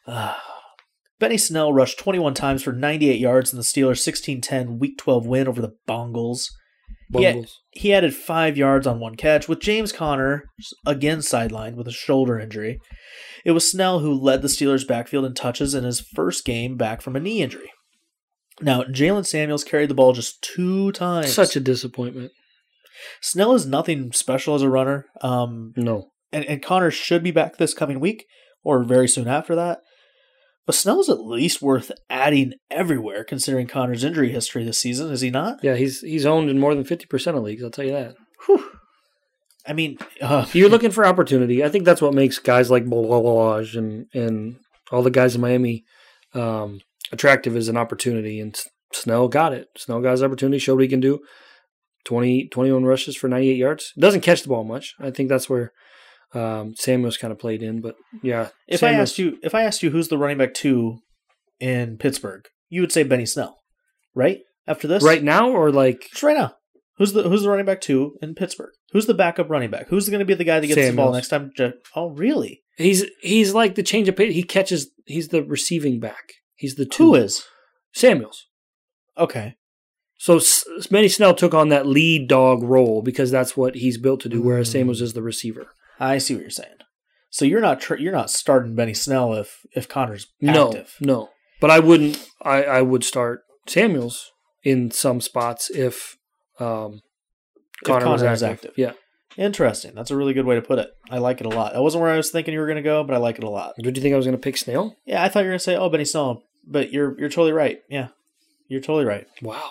Benny Snell rushed twenty-one times for ninety-eight yards in the Steelers' sixteen ten Week twelve win over the Bengals. He, had, Bungles. he added five yards on one catch, with James Conner again sidelined with a shoulder injury. It was Snell who led the Steelers' backfield in touches in his first game back from a knee injury. Now, Jalen Samuels carried the ball just two times. Such a disappointment. Snell is nothing special as a runner, um, No. and, and Connor should be back this coming week or very soon after that. But Snell is at least worth adding everywhere, considering Connor's injury history this season, is he not? Yeah, he's he's owned in more than fifty percent of leagues, I'll tell you that. Whew. I mean, uh, If you're looking for opportunity, I think that's what makes guys like Balaj and, and all the guys in Miami um, attractive is an opportunity. And Snell got it. Snell got his opportunity, showed what he can do. twenty, twenty-one rushes for ninety-eight yards. Doesn't catch the ball much. I think that's where um, Samuels kind of played in. But yeah, if Samuels, I asked you, if I asked you who's the running back two in Pittsburgh, you would say Benny Snell, right? After this, right now or like just right now, who's the who's the running back two in Pittsburgh? Who's the backup running back? Who's going to be the guy that gets the ball Samuels. next time? Je- Oh, really? he's he's like the change of pace. He catches. He's the receiving back. He's the two. Who is? Samuels? Okay. So S- Benny Snell took on that lead dog role because that's what he's built to do. Whereas Mm. Samuels is the receiver. I see what you're saying. So you're not tr- you're not starting Benny Snell if if Connor's No, active. no. But I wouldn't. I, I would start Samuels in some spots if um, If Connor, was Connor active. is active. Yeah. Interesting. That's a really good way to put it. I like it a lot. That wasn't where I was thinking you were going to go, but I like it a lot. Did you think I was going to pick Snell? Yeah, I thought you were going to say, "Oh, Benny Snell," but you're you're totally right. Yeah, you're totally right. Wow.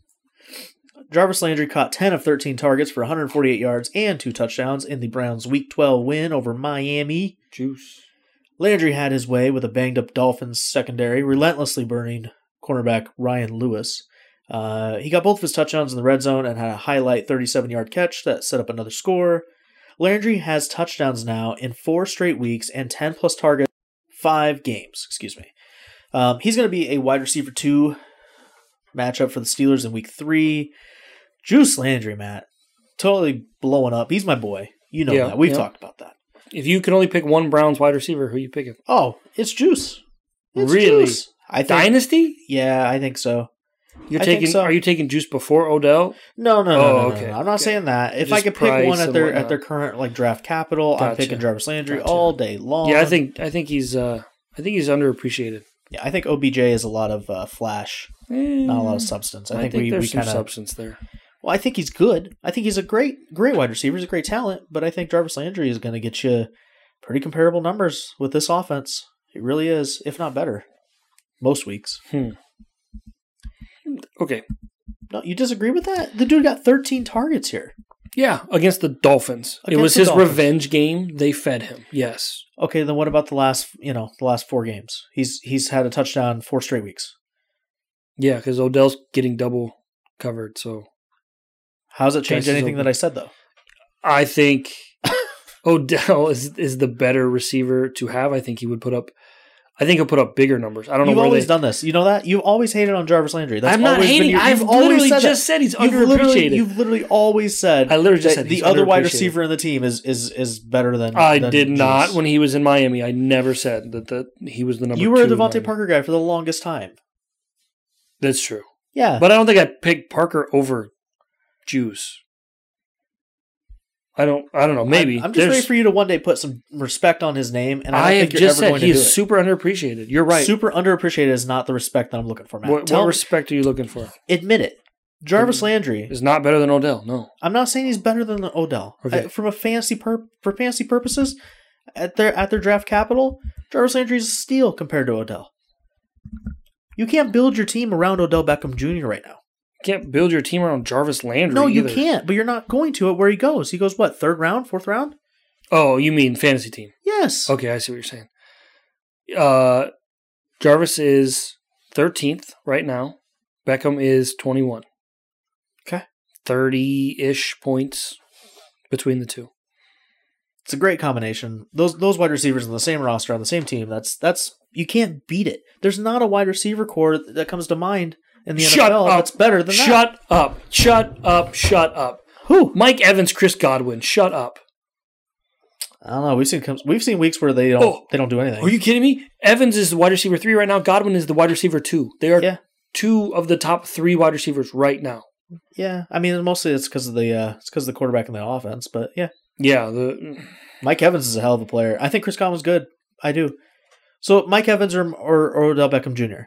Jarvis Landry caught ten of thirteen targets for one hundred forty-eight yards and two touchdowns in the Browns' Week twelve win over Miami. Juice. Landry had his way with a banged-up Dolphins secondary, relentlessly burning cornerback Ryan Lewis. Uh, he got both of his touchdowns in the red zone and had a highlight thirty-seven-yard catch that set up another score. Landry has touchdowns now in four straight weeks and ten-plus targets, five games. Excuse me. Um, he's going to be a wide receiver two matchup for the Steelers in week three. Juice Landry, Matt. Totally blowing up. He's my boy. You know Yeah, that. We've yeah. talked about that. If you could only pick one Browns wide receiver, who you picking? Oh, it's Juice. It's Really? Juice. I think, Dynasty? Yeah, I think so. You're I think taking? so. Are you taking Juice before Odell? No, no, no, Oh, no, no, okay. no. I'm not Okay. saying that. If Just I could pick price one at and their whatnot. at their current like draft capital, I'm Gotcha. picking Jarvis Landry Gotcha. all day long. Yeah, I think I think he's uh I think he's underappreciated. Yeah, I think O B J is a lot of uh, flash, not a lot of substance. I, I think, think we, there's we some kind of. substance there. Well, I think he's good. I think he's a great, great wide receiver. He's a great talent, but I think Jarvis Landry is going to get you pretty comparable numbers with this offense. It really is, if not better, most weeks. Hmm. Okay. No, you disagree with that? The dude got thirteen targets here. Yeah, against the Dolphins. it Against was the his Dolphins. revenge game. They fed him. Yes. Okay, then what about the last, you know, the last four games? He's he's had a touchdown four straight weeks. Yeah, because Odell's getting double covered. So How does it change Guys is anything open. that I said though? I think Odell is is the better receiver to have. I think he would put up I think he'll put up bigger numbers. I don't You've know where always they, done this. You know that? You've always hated on Jarvis Landry. That's I'm not always been hating. your- I've you've always literally said just that. said he's You've literally, underappreciated. you've literally always said I literally just that said the he's other wide underappreciated. receiver in the team is is is better than I than did not Juice. when he was in Miami. I never said that the, he was the number You two. were a in Devontae Miami. Parker guy for the longest time. That's true. Yeah. But I don't think I'd pick Parker over Juice. I don't I don't know. Maybe. I'm, I'm just There's- ready for you to one day put some respect on his name, and I don't I have think you're just ever said going to he do is it. super underappreciated. You're right. Super underappreciated is not the respect that I'm looking for, man. what, Tell what me- respect are you looking for? admit it. Jarvis Landry. Is not better than Odell. No. I'm not saying he's better than Odell. Okay. I- from a fantasy pur- for fantasy purposes, at their at their draft capital, Jarvis Landry is a steal compared to Odell. You can't build your team around Odell Beckham Junior right now. You can't build your team around Jarvis Landry. No, you either. can't. But you're not going to it where he goes. He goes what? Third round, fourth round? Oh, you mean fantasy team? Yes. Okay, I see what you're saying. Uh, Jarvis is thirteenth right now. Beckham is twenty-one. Okay. thirty-ish points between the two. It's a great combination. Those those wide receivers on the same roster on the same team. That's that's you can't beat it. There's not a wide receiver core that comes to mind in the Shut N F L up. that's better than that. Shut up. Shut up. Shut up. Who? Mike Evans, Chris Godwin. Shut up. I don't know. We've seen we've seen weeks where they don't Oh, they don't do anything. Are you kidding me? Evans is the wide receiver three right now. Godwin is the wide receiver two. They are Yeah. two of the top three wide receivers right now. Yeah, I mean mostly it's because of the uh, it's because of the quarterback and the offense, but yeah, Yeah, the Mike Evans is a hell of a player. I think Chris Godwin's good. I do. So Mike Evans or or, or Odell Beckham Junior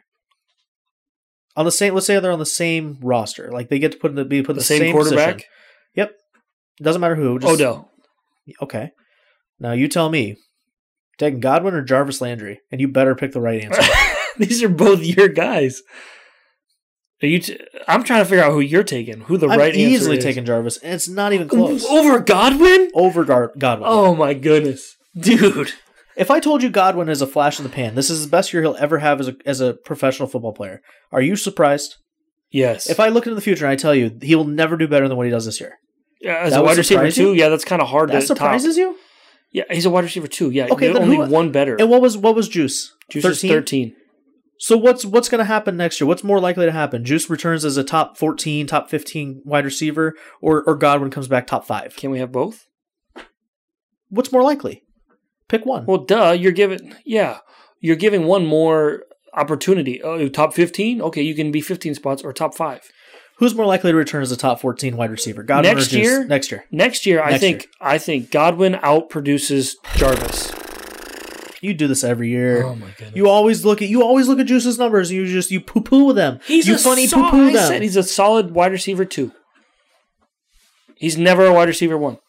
on the same. Let's say they're on the same roster, like they get to put in the be put in the the same, same quarterback. position. Yep, doesn't matter who. Just, Odell. Okay. Now you tell me, taking Godwin or Jarvis Landry, and you better pick the right answer. These are both your guys. Are you? T- I'm trying to figure out who you're taking. Who the I'm right answer easily is. taking Jarvis, and it's not even close. Over Godwin. Over Gar- Godwin. Oh my goodness, dude! If I told you Godwin is a flash in the pan, this is the best year he'll ever have as a as a professional football player, are you surprised? Yes. If I look into the future and I tell you he will never do better than what he does this year, yeah, as that a would wide receiver surprise too, you? yeah, that's kind of hard that to surprises top. you. Yeah, he's a wide receiver too. Yeah, Okay, okay, then only who- one better. And what was what was Juice? Juice is thirteen. So what's what's going to happen next year? What's more likely to happen? Juice returns as a top fourteen, top fifteen wide receiver, or or Godwin comes back top five. Can we have both? What's more likely? Pick one. Well, duh. You're giving yeah, you're giving one more opportunity. Oh, top fifteen. Okay, you can be fifteen spots or top five. Who's more likely to return as a top fourteen wide receiver? Godwin Next or Juice? year? Next year. Next year, I Next think year. I think Godwin outproduces Jarvis. You do this every year. Oh my goodness. You always look at you always look at Juice's numbers. And you just you poo poo them. He's you a funny sol- poo poo I them. said he's a solid wide receiver two. He's never a wide receiver one.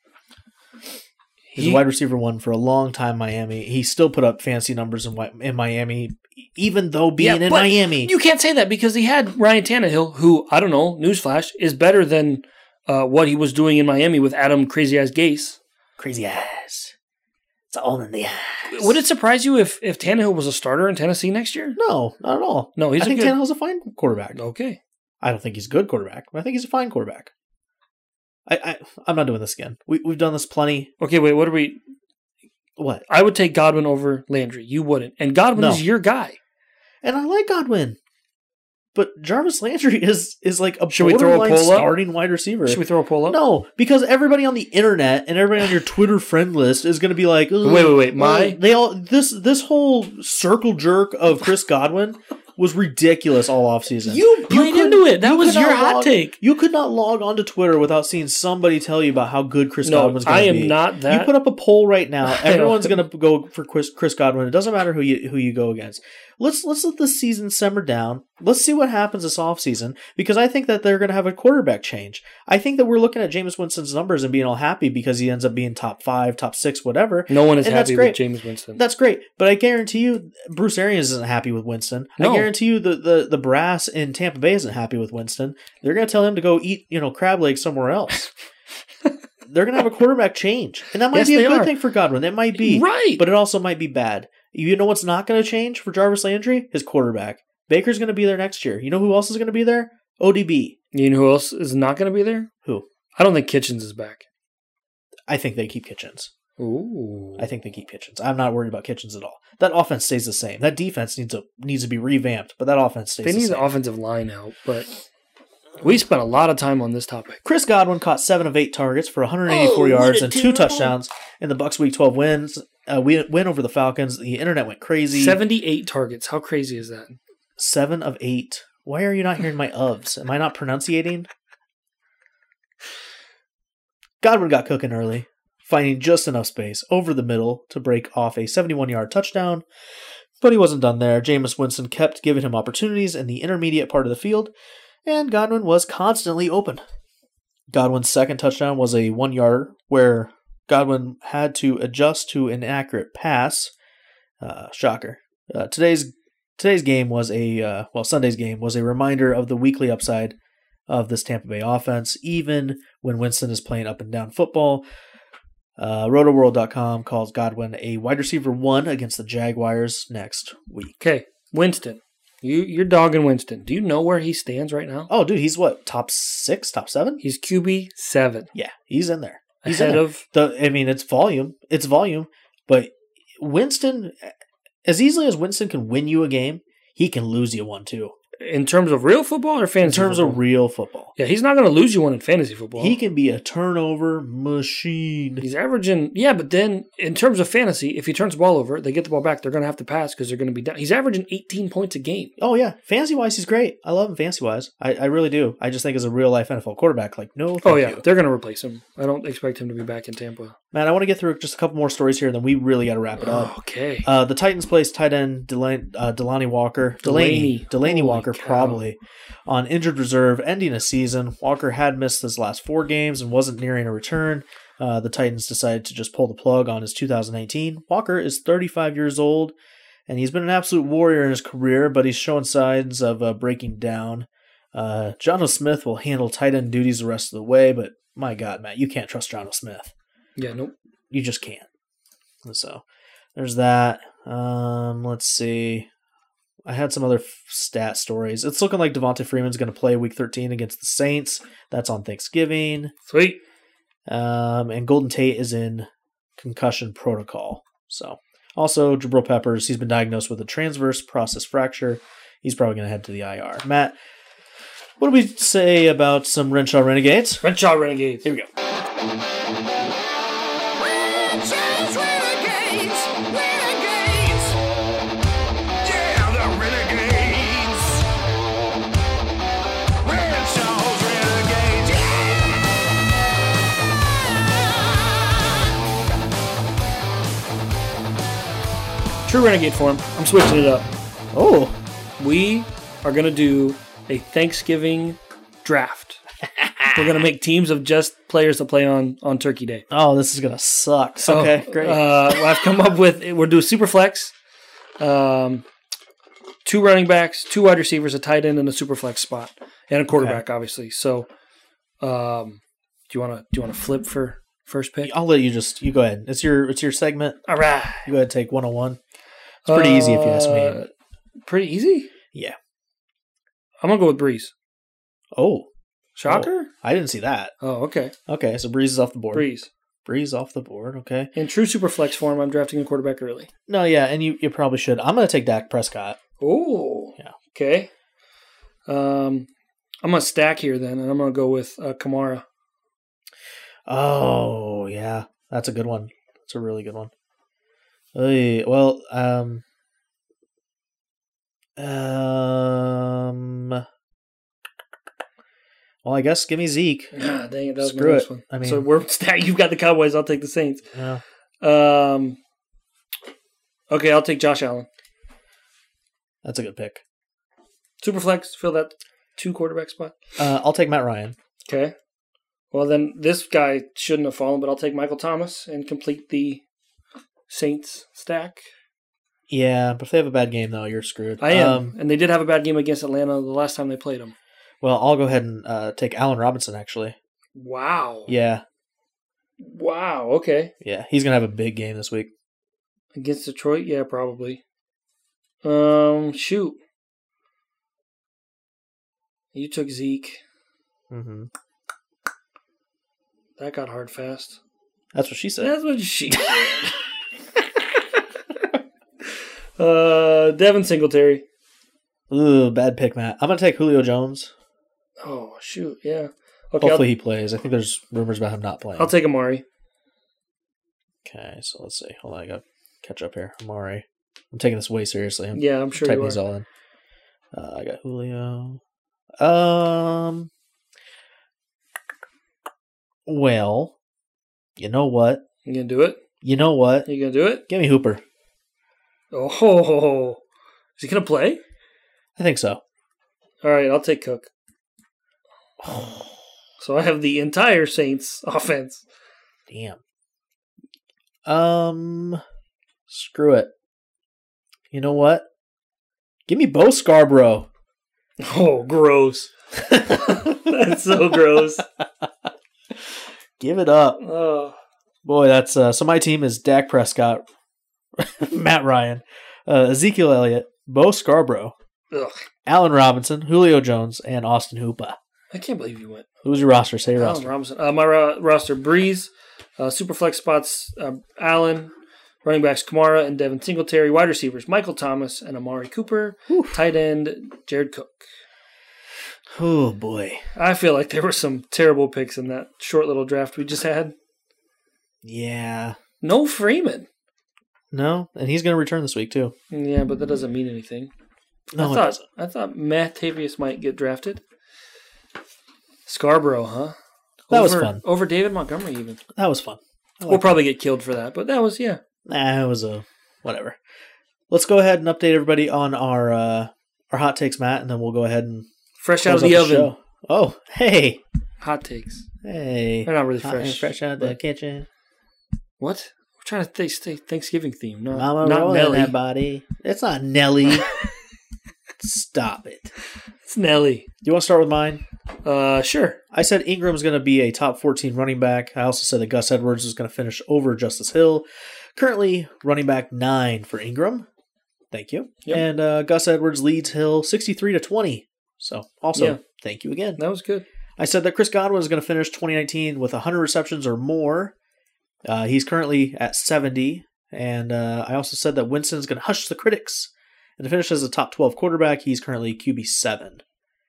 He's He- a wide receiver one for a long time. Miami. He still put up fancy numbers in Wi- in Miami, even though being Yeah, in but Miami. You can't say that because he had Ryan Tannehill, who I don't know, newsflash, is better than uh, what he was doing in Miami with Adam Crazy Eyes Gase. Crazy ass. It's all in the ass. Would it surprise you if if Tannehill was a starter in Tennessee next year? No, not at all. No, he's I a think good- Tannehill's a fine quarterback. Okay. I don't think he's a good quarterback, but I think he's a fine quarterback. I, I I'm not doing this again. We we've done this plenty. Okay, wait, what are we? What? I would take Godwin over Landry. You wouldn't. And Godwin No. is your guy. And I like Godwin, but Jarvis Landry is is like a Should we throw a borderline poll up? starting wide receiver. Should we throw a poll up? No, because everybody on the internet and everybody on your Twitter friend list is going to be like, "Ugh, Wait, wait, wait, my- uh, they all this this whole circle jerk of Chris Godwin was ridiculous all offseason. You played could- into it. That you was could your not hot log- take. You could not log onto Twitter without seeing somebody tell you about how good Chris No, Godwin's going I to am be. not that. You put up a poll right now. I Everyone's don't. going to go for Chris, Chris Godwin. It doesn't matter who you who you go against. Let's let's let the season simmer down. Let's see what happens this offseason because I think that they're going to have a quarterback change. I think that we're looking at Jameis Winston's numbers and being all happy because he ends up being top five, top six, whatever. No one is And that's happy great. with James Winston. That's great, but I guarantee you, Bruce Arians isn't happy with Winston. No. I guarantee you, the, the the brass in Tampa Bay isn't happy with Winston. They're going to tell him to go eat, you know, crab legs somewhere else. They're going to have a quarterback change, and that might Yes, be a they good are. thing for Godwin. It might be Right. but it also might be bad. You know what's not going to change for Jarvis Landry? His quarterback. Baker's going to be there next year. You know who else is going to be there? O D B. You know who else is not going to be there? Who? I don't think Kitchens is back. I think they keep Kitchens. Ooh. I think they keep Kitchens. I'm not worried about Kitchens at all. That offense stays the same. That defense needs to needs to be revamped, but that offense stays They the need same. the offensive line out, but we spent a lot of time on this topic. Chris Godwin caught seven of eight targets for one hundred eighty-four Oh, yards what a and two dude. touchdowns in the Bucks Week twelve wins. Uh, we win over the Falcons. The internet went crazy. seventy-eight targets. How crazy is that? Seven of eight. Why are you not hearing my ofs? Am I not pronunciating? Godwin got cooking early, finding just enough space over the middle to break off a seventy-one-yard touchdown, but he wasn't done there. Jameis Winston kept giving him opportunities in the intermediate part of the field, and Godwin was constantly open. Godwin's second touchdown was a one-yarder where Godwin had to adjust to an inaccurate pass. Uh, shocker. Uh, today's today's game was a uh, well Sunday's game was a reminder of the weekly upside of this Tampa Bay offense, even when Winston is playing up and down football. Uh, roto world dot com calls Godwin a wide receiver one against the Jaguars next week. Okay, Winston. You, you're dogging Winston. Do you know where he stands right now? Oh, dude, he's what, top six, top seven? He's Q B seven. Yeah, he's in there. He's Ahead in there. of The, I mean, it's volume. It's volume. But Winston, as easily as Winston can win you a game, he can lose you one too. in terms of real football or In fantasy terms football? of real football, Yeah, he's not going to lose you one in fantasy football. he can be a turnover machine. He's averaging, yeah, but then in terms of fantasy, if he turns the ball over, they get the ball back, they're going to have to pass because they're going to be down. He's averaging eighteen points a game. Oh, yeah. Fantasy-wise, he's great. I love him fantasy-wise. I, I really do. I just think as a real-life N F L quarterback, like, no thank Oh, yeah, you. they're going to replace him. I don't expect him to be back in Tampa. Man, I want to get through just a couple more stories here, and then we really got to wrap it up. Okay. Uh, the Titans placed tight end Delaney, uh, Delaney Walker, Delaney, Delaney. Delaney Holy Walker, cow. probably on injured reserve, ending a season. Walker had missed his last four games and wasn't nearing a return. Uh, the Titans decided to just pull the plug on his two thousand nineteen. Walker is thirty-five years old, and he's been an absolute warrior in his career, but he's showing signs of uh, breaking down. Uh, Jono Smith will handle tight end duties the rest of the way, but my God, Matt, you can't trust Jono Smith. Yeah, nope. You just can't. So there's that. Um, let's see. I had some other f- stat stories. It's looking like Devonta Freeman's going to play Week thirteen against the Saints. That's on Thanksgiving. Sweet. Um, and Golden Tate is in concussion protocol. So also Jabril Peppers. He's been diagnosed with a transverse process fracture. He's probably going to head to the I R. Matt, what do we say about some Renshaw Renegades? Renshaw Renegades. Here we go. Renegades, renegades, renegades. Yeah, the renegades. Renshaw's renegades. True Renegade form. I'm switching it up. Oh, We are going to do a Thanksgiving draft. We're going to make teams of just players that play on, on Turkey Day. oh, this is going to suck. So, Okay, great. Uh, I've come up with, we'll do a super flex, um, two running backs, two wide receivers, a tight end, and a super flex spot, and a quarterback, obviously. So, um, do you want to do you want to flip for first pick? I'll let you just you go ahead. It's your it's your segment. All right, You go ahead and take one oh one. It's pretty easy if you ask me. Uh, Pretty easy. Yeah. I'm gonna go with Breeze. Oh, Shocker. I didn't see that. Oh, okay. Okay, so Breeze is off the board. Breeze. Breeze off the board. Okay. In true super flex form, I'm drafting a quarterback early. No, yeah, and you, you probably should. I'm going to take Dak Prescott. Oh, Yeah. Okay. Um, I'm gonna stack here then, and I'm gonna go with uh, Kamara. Oh, yeah, that's a good one. That's a really good one. Oy, well, um, um, well, I guess give me Zeke. Ah, dang it, that was Screw my next it. one. I mean- so we're stack. You've got the Cowboys. I'll take the Saints. Yeah. Um, okay, I'll take Josh Allen. That's a good pick. Superflex, fill that two quarterback spot. Uh, I'll take Matt Ryan. Okay. Well, then this guy shouldn't have fallen, but I'll take Michael Thomas and complete the Saints stack. Yeah, but if they have a bad game, though, you're screwed. I am. Um, And they did have a bad game against Atlanta the last time they played them. well, I'll go ahead and uh, take Allen Robinson, actually. Wow. Yeah, Wow. Okay. yeah. He's going to have a big game this week. Against Detroit? Yeah, probably. Um, shoot. You took Zeke. Mm-hmm. That got hard fast. That's what she said. That's what she said. uh, Devin Singletary. Ooh, bad pick, Matt. I'm gonna take Julio Jones. Oh shoot, yeah. Okay, Hopefully I'll, he plays. I think there's rumors about him not playing. I'll take Amari. Okay, so let's see. Hold on, I got to catch up here. Amari. I'm taking this way seriously. I'm Yeah, I'm sure you typing these are. all in. Uh, I got Julio. Um. Well, you know what? You gonna do it? You know what? You gonna do it? Give me Hooper. Oh, is he gonna play? I think so. All right, I'll take Cook. So I have the entire Saints offense. Damn. Um, screw it. You know what? Give me Bo Scarborough. Oh, gross. That's so gross. Give it up. Oh, Boy, that's uh, so my team is Dak Prescott, Matt Ryan, uh, Ezekiel Elliott, Bo Scarborough, ugh. Allen Robinson, Julio Jones, and Austin Hooper. I can't believe you went. Who's your roster? Say your Allen roster. Robinson. Uh, my ro- roster: Breeze, uh, Superflex spots: uh, Allen, running backs Kamara and Devin Singletary, wide receivers Michael Thomas and Amari Cooper, tight end Jared Cook. Oh boy. I feel like there were some terrible picks in that short little draft we just had. Yeah. No Freeman. No, and he's going to return this week too. Yeah, but that doesn't mean anything. No, I it thought doesn't. I thought Mattavius might get drafted. Scarborough, huh? That was Over- fun. Over David Montgomery, even. That was fun. I We'll like probably get killed for that, but that was, yeah. Nah, it was a whatever. Let's go ahead and update everybody on our uh, our hot takes, Matt, and then we'll go ahead and Fresh out close of the up oven. show. Oh, hey, Hot takes. hey. They're not really Hot fresh. and fresh out the but- kitchen. What? We're trying to th- stay Thanksgiving theme. Not, Mama not rolling Nelly. that body. It's not Nelly. Stop it. It's Nelly. You want to start with mine? Uh, sure. I said Ingram's going to be a top fourteen running back. I also said that Gus Edwards is going to finish over Justice Hill. Currently running back nine for Ingram. Thank you. Yep. And uh, Gus Edwards leads Hill sixty-three to twenty. So also, Yeah. thank you again. That was good. I said that Chris Godwin is going to finish twenty nineteen with one hundred receptions or more. Uh, he's currently at seventy. And uh, I also said that Winston is going to hush the critics and to finish as a top twelve quarterback. He's currently Q B seven.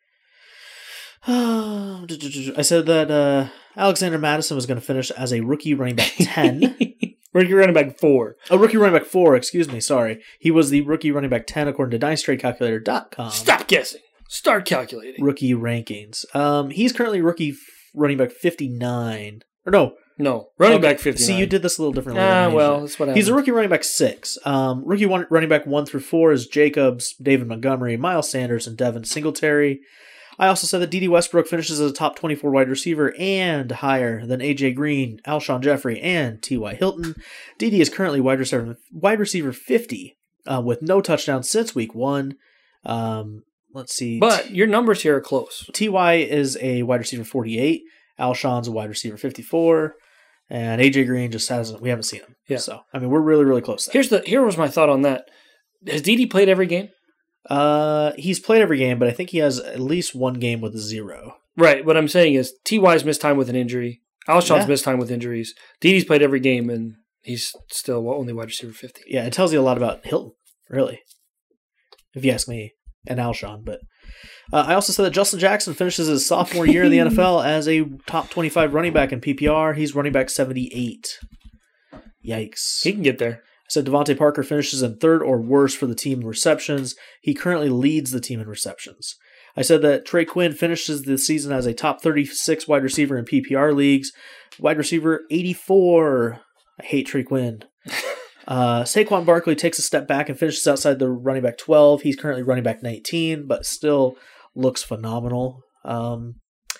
I said that uh, Alexander Madison was going to finish as a rookie running back ten. Rookie running back four. Oh, rookie running back four, excuse me, sorry. He was the rookie running back ten according to Dynasty Trade Calculator dot com. Stop guessing. Start calculating. Rookie rankings. Um, he's currently rookie f- running back fifty-nine. Or no. No. Running Okay, back fifty-nine. See, you did this a little differently. Ah, than I well, usually. that's what happened. He's a rookie running back six. Um, rookie one, running back one through four is Jacobs, David Montgomery, Miles Sanders, and Devin Singletary. I also said that D D Westbrook finishes as a top twenty-four wide receiver and higher than A J Green, Alshon Jeffrey, and T Y Hilton. D D is currently wide receiver wide receiver fifty uh, with no touchdowns since week one. Um, let's see. But your numbers here are close. T Y is a wide receiver forty-eight. Alshon's a wide receiver fifty-four. And A J Green just hasn't, we haven't seen him. Yeah. So, I mean, we're really, really close there. Here's the here was my thought on that. Has D D played every game? Uh, he's played every game, but I think he has at least one game with a zero. Right. What I'm saying is T Y's missed time with an injury. Alshon's Yeah. missed time with injuries. D D's played every game, and he's still well, only wide receiver fifty. Yeah, it tells you a lot about Hilton, really, if you ask me, and Alshon. But uh, I also said that Justin Jackson finishes his sophomore year in the N F L as a top twenty-five running back in P P R. He's running back seventy-eight. Yikes. He can get there. I said Devontae Parker finishes in third or worse for the team in receptions. He currently leads the team in receptions. I said that Trey Quinn finishes the season as a top thirty-six wide receiver in P P R leagues. Wide receiver eighty-four. I hate Trey Quinn. Uh, Saquon Barkley takes a step back and finishes outside the running back twelve. He's currently running back nineteen, but still looks phenomenal. Um,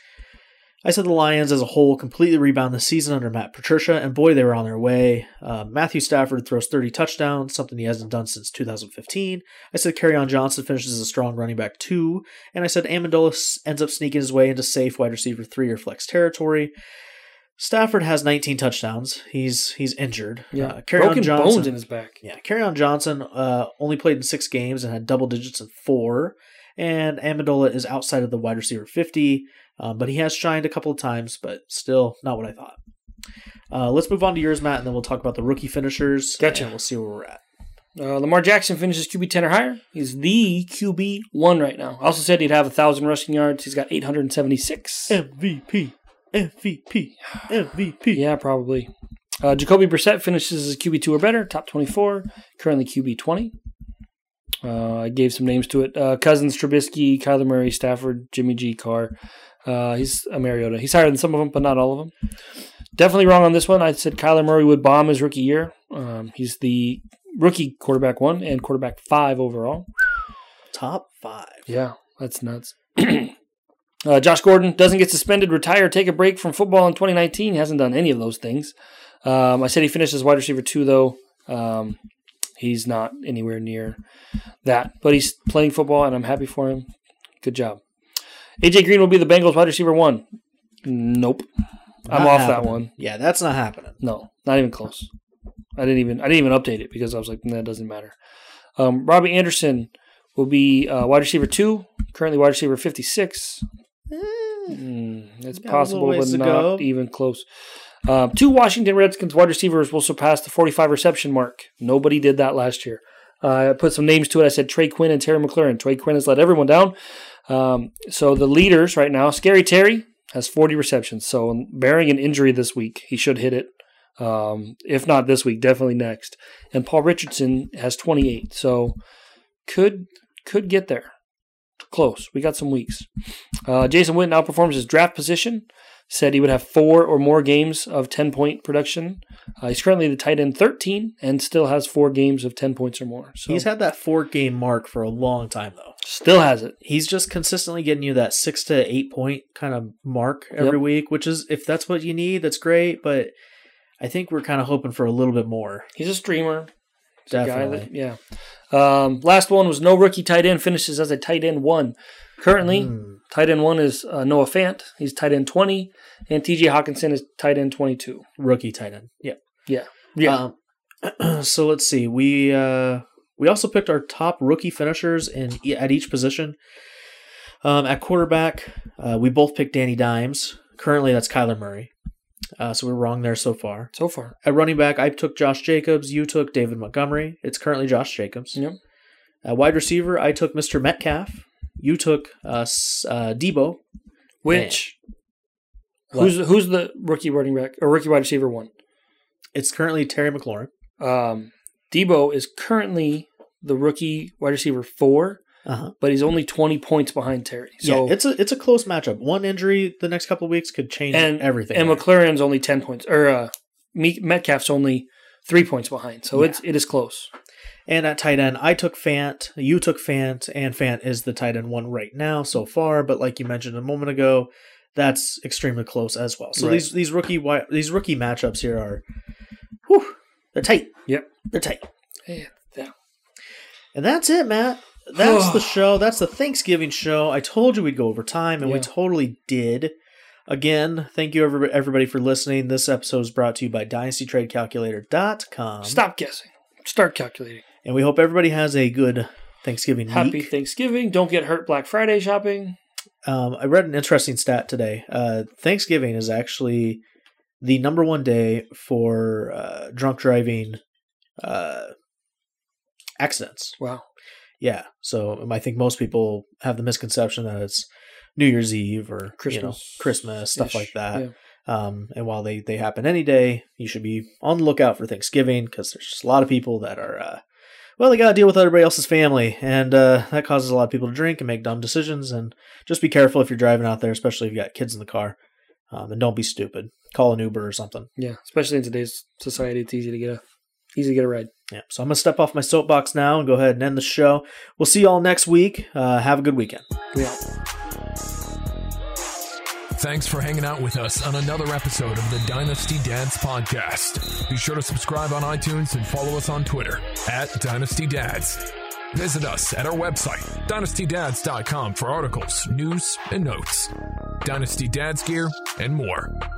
I said the Lions as a whole completely rebound this season under Matt Patricia, and boy, they were on their way. Uh, Matthew Stafford throws thirty touchdowns, something he hasn't done since two thousand fifteen. I said Kerryon Johnson finishes as a strong running back two, and I said Amendola s- ends up sneaking his way into safe wide receiver three or flex territory. Stafford has nineteen touchdowns. He's he's injured. Yeah. Uh, Kerryon Broken Johnson, bones in his back. yeah, Kerryon Johnson uh, only played in six games and had double digits in four. And Amendola is outside of the wide receiver fifty, um, but he has shined a couple of times, but still not what I thought. Uh, let's move on to yours, Matt, and then we'll talk about the rookie finishers. Gotcha. And we'll see where we're at. Uh, Lamar Jackson finishes Q B ten or higher. He's the Q B one right now. I also said he'd have one thousand rushing yards. He's got eight hundred seventy-six. M V P, M V P, M V P. Yeah, probably. Uh, Jacoby Brissett finishes as Q B two or better, top twenty-four, currently Q B twenty. Uh, I gave some names to it. Uh, Cousins, Trubisky, Kyler Murray, Stafford, Jimmy G, Carr. Uh, he's a Mariota. He's higher than some of them, but not all of them. Definitely wrong on this one. I said Kyler Murray would bomb his rookie year. Um, he's the rookie quarterback one and quarterback five overall. Top five. Yeah, that's nuts. uh, Josh Gordon doesn't get suspended, retire, take a break from football in twenty nineteen. He hasn't done any of those things. Um, I said he finished as wide receiver two, though. Um, he's not anywhere near that. But he's playing football, and I'm happy for him. Good job. A J Green will be the Bengals wide receiver one. Nope. I'm Not off happening. that one. Yeah, that's not happening. No, not even close. I didn't even I didn't even update it because I was like, that doesn't matter. Um, Robbie Anderson will be uh, wide receiver two, currently wide receiver fifty-six. Mm, it's got a possible, little but ways to not go. even close. Um, two Washington Redskins wide receivers will surpass the forty-five reception mark. Nobody did that last year. Uh, I put some names to it. I said Trey Quinn and Terry McLaurin. Trey Quinn has let everyone down. Um, so the leaders right now, Scary Terry has forty receptions. So bearing an injury this week, he should hit it. Um, if not this week, definitely next. And Paul Richardson has twenty-eight. So could could get there. Close. We got some weeks. Uh, Jason Witten outperforms his draft position. Said he would have four or more games of ten-point production. Uh, he's currently the tight end thirteen and still has four games of ten points or more. So He's had that four-game mark for a long time, though. still has it. He's just consistently getting you that six to eight point kind of mark every Yep. week, which is, if that's what you need, that's great. But I think we're kind of hoping for a little bit more. He's a streamer. He's a guy Definitely. that- yeah. Um, last one was no rookie tight end finishes as a tight end one. Currently, Mm. tight end one is uh, Noah Fant. He's tight end twenty, and T J Hawkinson is tight end twenty-two. Rookie tight end. Yeah. Yeah. Yeah. Um, so let's see. We uh, we also picked our top rookie finishers in e- at each position. Um, at quarterback, uh, we both picked Danny Dimes. Currently, that's Kyler Murray. Uh, so we're wrong there so far. so far. At running back, I took Josh Jacobs. You took David Montgomery. It's currently Josh Jacobs. Yep. At wide receiver, I took Mister Metcalf. You took uh, S- uh, Debo. Which What? who's who's the rookie running back or rookie wide receiver one? It's currently Terry McLaurin. Um, Debo is currently the rookie wide receiver four, Uh-huh. but he's only twenty points behind Terry. So yeah, it's a it's a close matchup. One injury the next couple of weeks could change and everything. And McLaurin's only ten points, or uh, Me- Metcalf's only three points behind. So Yeah. it's it is close. And at tight end, I took Fant, you took Fant, and Fant is the tight end one right now so far. But like you mentioned a moment ago, that's extremely close as well. So Right. these these rookie wi- these rookie matchups here are, whew, they're tight. Yep. They're tight. Yeah. yeah. And that's it, Matt. That's the show. That's the Thanksgiving show. I told you we'd go over time, and we Yeah. totally did. Again, thank you every- everybody for listening. This episode is brought to you by dynasty trade calculator dot com. Stop guessing. Start calculating. And we hope everybody has a good Thanksgiving Happy week. Thanksgiving. Don't get hurt Black Friday shopping. Um, I read an interesting stat today. Uh, Thanksgiving is actually the number one day for uh, drunk driving uh, accidents. Wow. Yeah, so I think most people have the misconception that it's New Year's Eve or Christmas, you know, Christmas. Christmas stuff like that. Yeah. Um, and while they, they happen any day, you should be on the lookout for Thanksgiving because there's just a lot of people that are, uh, well, they got to deal with everybody else's family, and uh, that causes a lot of people to drink and make dumb decisions. And just be careful if you're driving out there, especially if you got kids in the car. Um, and don't be stupid. Call an Uber or something. Yeah. Especially in today's society, it's easy to get a easy to get a ride. Yeah. So I'm gonna step off my soapbox now and go ahead and end the show. We'll see you all next week. Uh, have a good weekend. Yeah. Thanks for hanging out with us on another episode of the Dynasty Dads Podcast. Be sure to subscribe on iTunes and follow us on Twitter at Dynasty Dads. Visit us at our website, dynasty dads dot com, for articles, news, and notes, Dynasty Dads gear, and more.